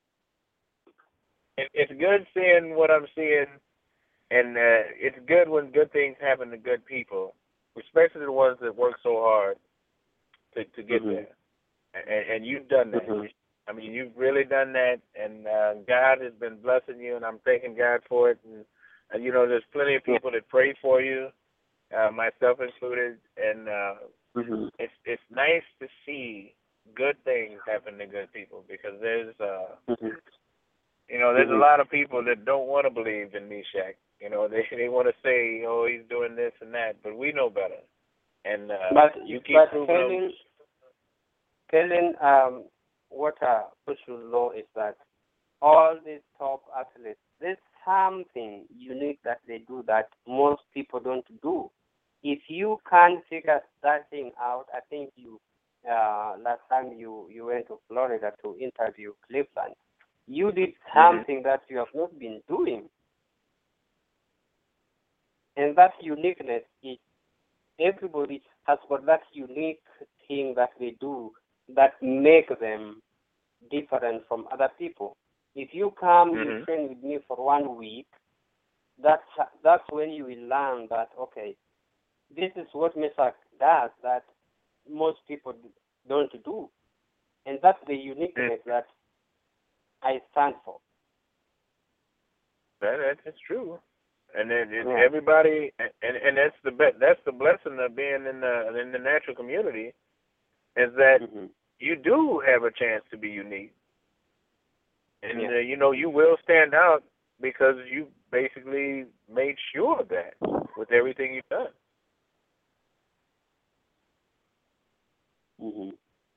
it, it's good seeing what I'm seeing, and uh, it's good when good things happen to good people, especially the ones that work so hard to to get Mm-hmm. there. And, and you've done that. Mm-hmm. I mean, you've really done that, and uh, God has been blessing you, and I'm thanking God for it. And, and you know, there's plenty of people that pray for you, uh, myself included, and uh, Mm-hmm. it's it's nice to see good things happen to good people because there's uh, Mm-hmm. you know there's Mm-hmm. a lot of people that don't want to believe in Meshach. You know, they they want to say, oh, he's doing this and that, but we know better, and uh, But you keep but proving them. Kellen, Kellen, um, what uh, we should know is that all these top athletes, there's something unique that they do that most people don't do. If you can't figure that thing out, I think you uh, last time you, you went to Florida to interview Cleveland, you did something mm-hmm. that you have not been doing. And that uniqueness is everybody has got that unique thing that they do that make them different from other people. If you come, Mhm. you train with me for one week, that's that's when you will learn that okay, this is what Mesak does that most people don't do, and that's the uniqueness that I stand for. That, that that's true, and then it, Yeah. everybody, and and that's the be- that's the blessing of being in the in the natural community, is that Mm-hmm. you do have a chance to be unique, and Yeah. uh, you know you will stand out because you basically made sure of that with everything you've done. Mm-hmm.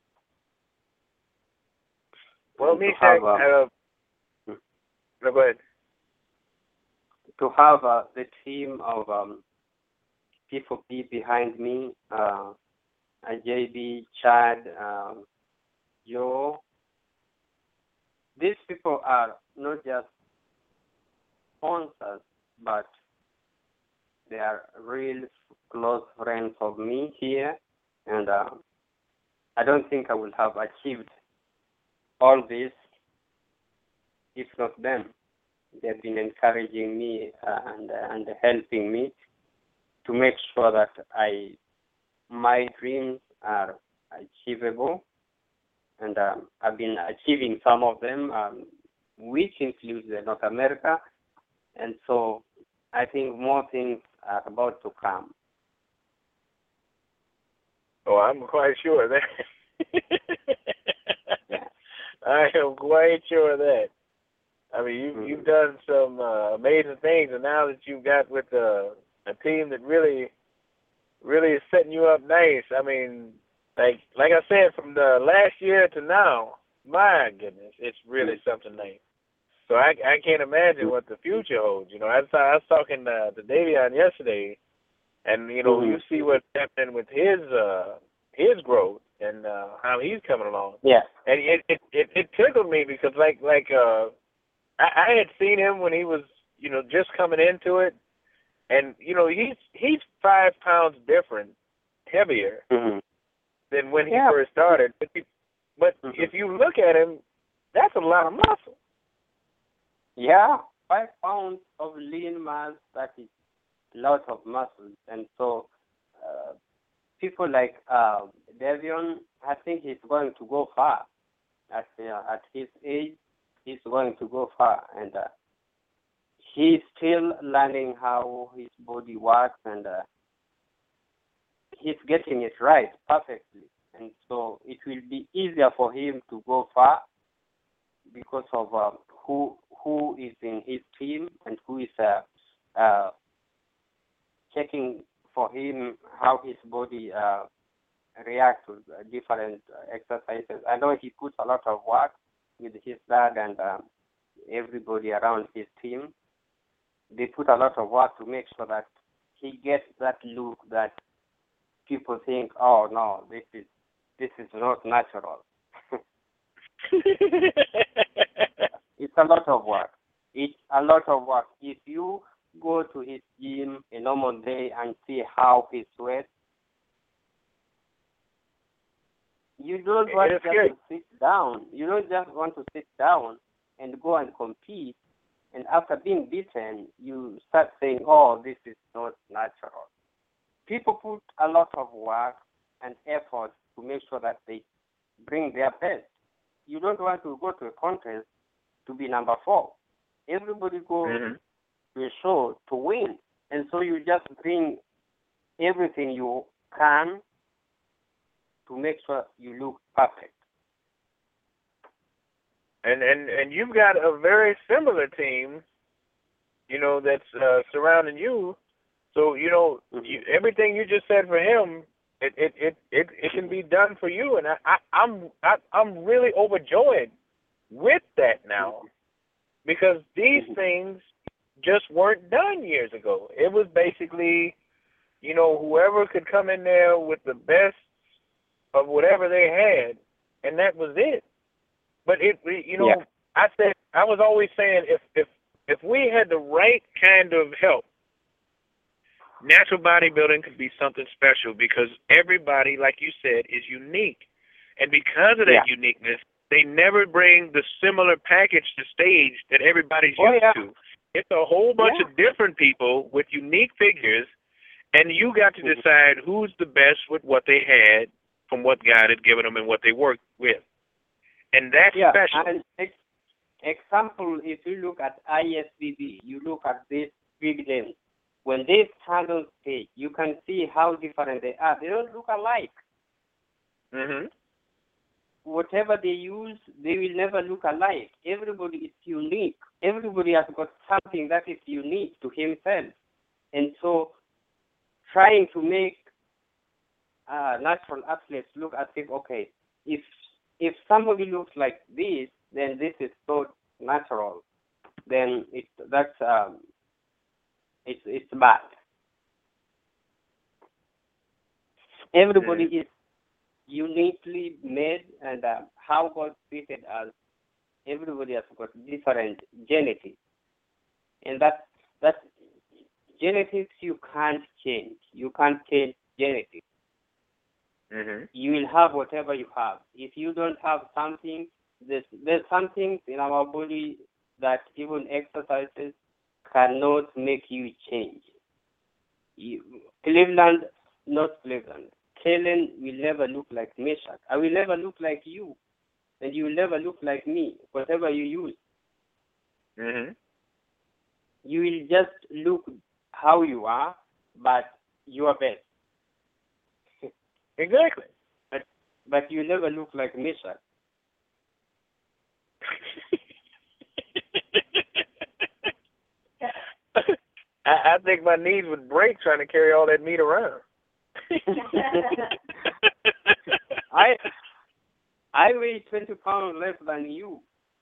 Well, And to Meshach, have um, uh, no, go ahead. to have uh, the team of um, people be behind me, uh, uh, J B, Chad, um, Joe. These people are not just sponsors, but they are real close friends of me here, and uh, I don't think I would have achieved all this if not them. They've been encouraging me uh, and uh, and helping me to make sure that I my dreams are achievable, and um, I've been achieving some of them, um, which includes uh, North America, and so I think more things are about to come. Oh, I'm quite sure of that. Yeah. I am quite sure of that. I mean, you, Mm-hmm. you've done some uh, amazing things, and now that you've got with uh, a team that really, really is setting you up nice. I mean, like like I said, from the last year to now, my goodness, it's really Mm-hmm. something nice. So I I can't imagine what the future holds. You know, I was, I was talking uh, to Davion yesterday, and you know, Mm-hmm. you see what's happening with his uh, his growth and uh, how he's coming along. Yeah. And it it, it it tickled me because like like uh. I, I had seen him when he was, you know, just coming into it, and you know, he's he's five pounds different, heavier Mm-hmm. than when he Yeah. first started. But, he, but Mm-hmm. if you look at him, that's a lot of muscle. Yeah, five pounds of lean mass, that is a lot of muscles. And so uh, people like uh, Devion, I think he's going to go far. At, uh, at his age, he's going to go far. And uh, he's still learning how his body works, and uh, he's getting it right perfectly. And so it will be easier for him to go far because of uh, who who is in his team and who is uh, uh, checking for him how his body uh, reacts to uh, different uh, exercises. I know he puts a lot of work with his dad and um, everybody around his team. They put a lot of work to make sure that he gets that look that people think, oh no, this is this is not natural. It's a lot of work. It's a lot of work. If you go to his gym a normal day and see how he sweats, you don't want It is just scary. to sit down. You don't just want to sit down and go and compete. And after being beaten, you start saying, oh, this is not natural. People put a lot of work and effort to make sure that they bring their best. You don't want to go to a contest to be number four. Everybody goes Mm-hmm. to a show to win. And so you just bring everything you can to make sure you look perfect. And and and you've got a very similar team, you know, that's uh, surrounding you. So you know, Mm-hmm. you, everything you just said for him, it it it it, it can be done for you. And I, I I'm I, I'm really overjoyed with that now, because these Mm-hmm. things just weren't done years ago. It was basically, you know, whoever could come in there with the best of whatever they had, and that was it. But it, you know, Yeah. I said I was always saying if if if we had the right kind of help, natural bodybuilding could be something special because everybody, like you said, is unique. And because of that Yeah. uniqueness, they never bring the similar package to stage that everybody's Oh, used yeah. to. It's a whole bunch Yeah. of different people with unique figures, and you got to Mhm. decide who's the best with what they had from what God had given them and what they worked with. And that's Yeah, special. and ex- example, if you look at I S B B, you look at these big names. When they stand on stage, you can see how different they are. They don't look alike. Mhm. Whatever they use, they will never look alike. Everybody is unique. Everybody has got something that is unique to himself. And so trying to make uh, natural athletes look as if, okay, if if somebody looks like this, then this is so natural. Then it that's um, it's it's bad. Everybody Mm. is uniquely made, and uh, how God created us. Everybody has got different genetics, and that that genetics you can't change. You can't change genetics. Mhm. You will have whatever you have. If you don't have something, there's there's some things in our body that even exercises cannot make you change. You, Cleveland, not Cleveland. Kellen will never look like Meshach. I will never look like you, and you will never look like me. Whatever you use, Mhm. you will just look how you are, but you are best. Exactly. But but you never look like Meshach. I, I think my knees would break trying to carry all that meat around. I I weigh twenty pounds less than you.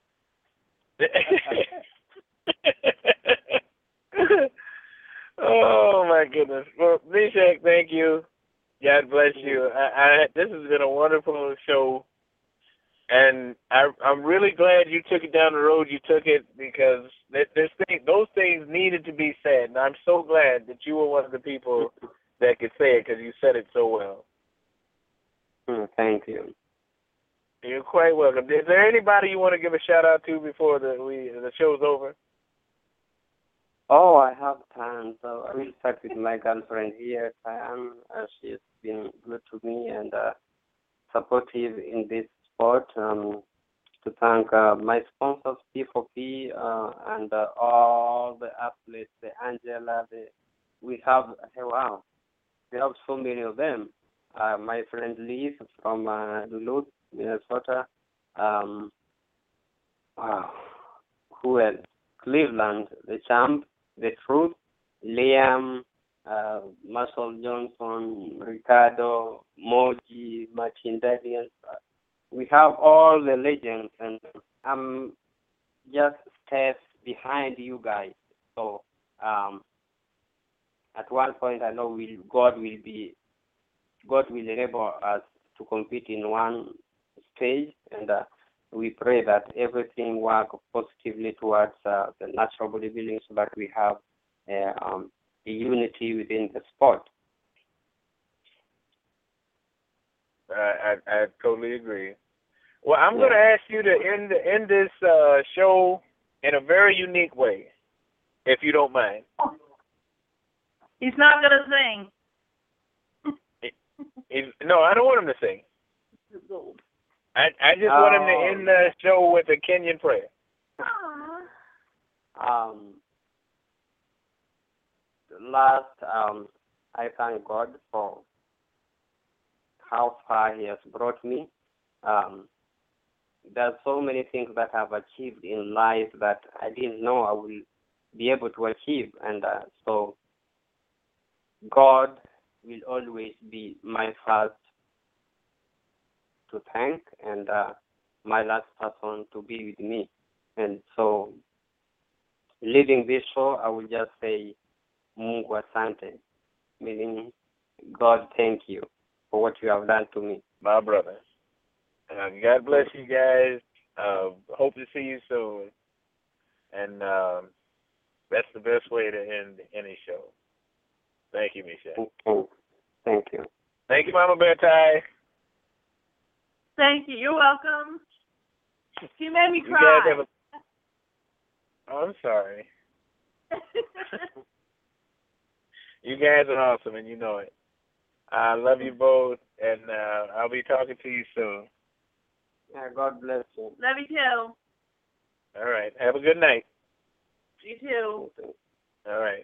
Oh my goodness. Well, Meshach, thank you. God bless you. I, I this has been a wonderful show, and I, I'm really glad you took it down the road you took it because th- this thing, those things needed to be said, and I'm so glad that you were one of the people that could say it because you said it so well. Mm, thank you. You're quite welcome. Is there anybody you want to give a shout out to before the we the show's over? Oh, I have time, so I will start with my girlfriend here, Diane. Uh, she's been good to me and uh, supportive in this sport. Um, to thank uh, my sponsors, P four P, uh, and uh, all the athletes, the Angela, the we have. Hey, wow, we have so many of them. Uh, my friend Liz from uh, Duluth, Minnesota. Um, uh, who else? Cleveland, the champ, the truth, Liam, uh, Marshall Johnson, Ricardo, Moji, Martin Daniels. Uh, we have all the legends, and I'm just steps behind you guys. So um, at one point, I know will God will be God will enable us to compete in one stage, and uh, we pray that everything work positively towards uh, the natural bodybuilding so that we have uh, um, a unity within the sport. I, I I totally agree. Well, I'm Yeah. going to ask you to end end this uh, show in a very unique way, if you don't mind. He's not going to sing. If, no, I don't want him to sing. I I just want him to end the show with a Kenyan prayer. Um, last, um, I thank God for how far He has brought me. Um, there are so many things that I've achieved in life that I didn't know I will be able to achieve, and uh, so God will always be my first to thank and uh, my last person to be with me. And so, leaving this show, I will just say, Mungu asante, meaning, God, thank you for what you have done to me. My brother. Uh, God bless you guys. Uh, hope to see you soon. And um, that's the best way to end any show. Thank you, Misha. Okay. Thank you. Thank you, Mama Bear Tie. Thank you. You're welcome. You made me You cry. guys have a... Oh, I'm sorry. You guys are awesome, and you know it. I love you both, and uh, I'll be talking to you soon. Yeah, God bless you. Love you too. All right. Have a good night. You too. Okay. All right.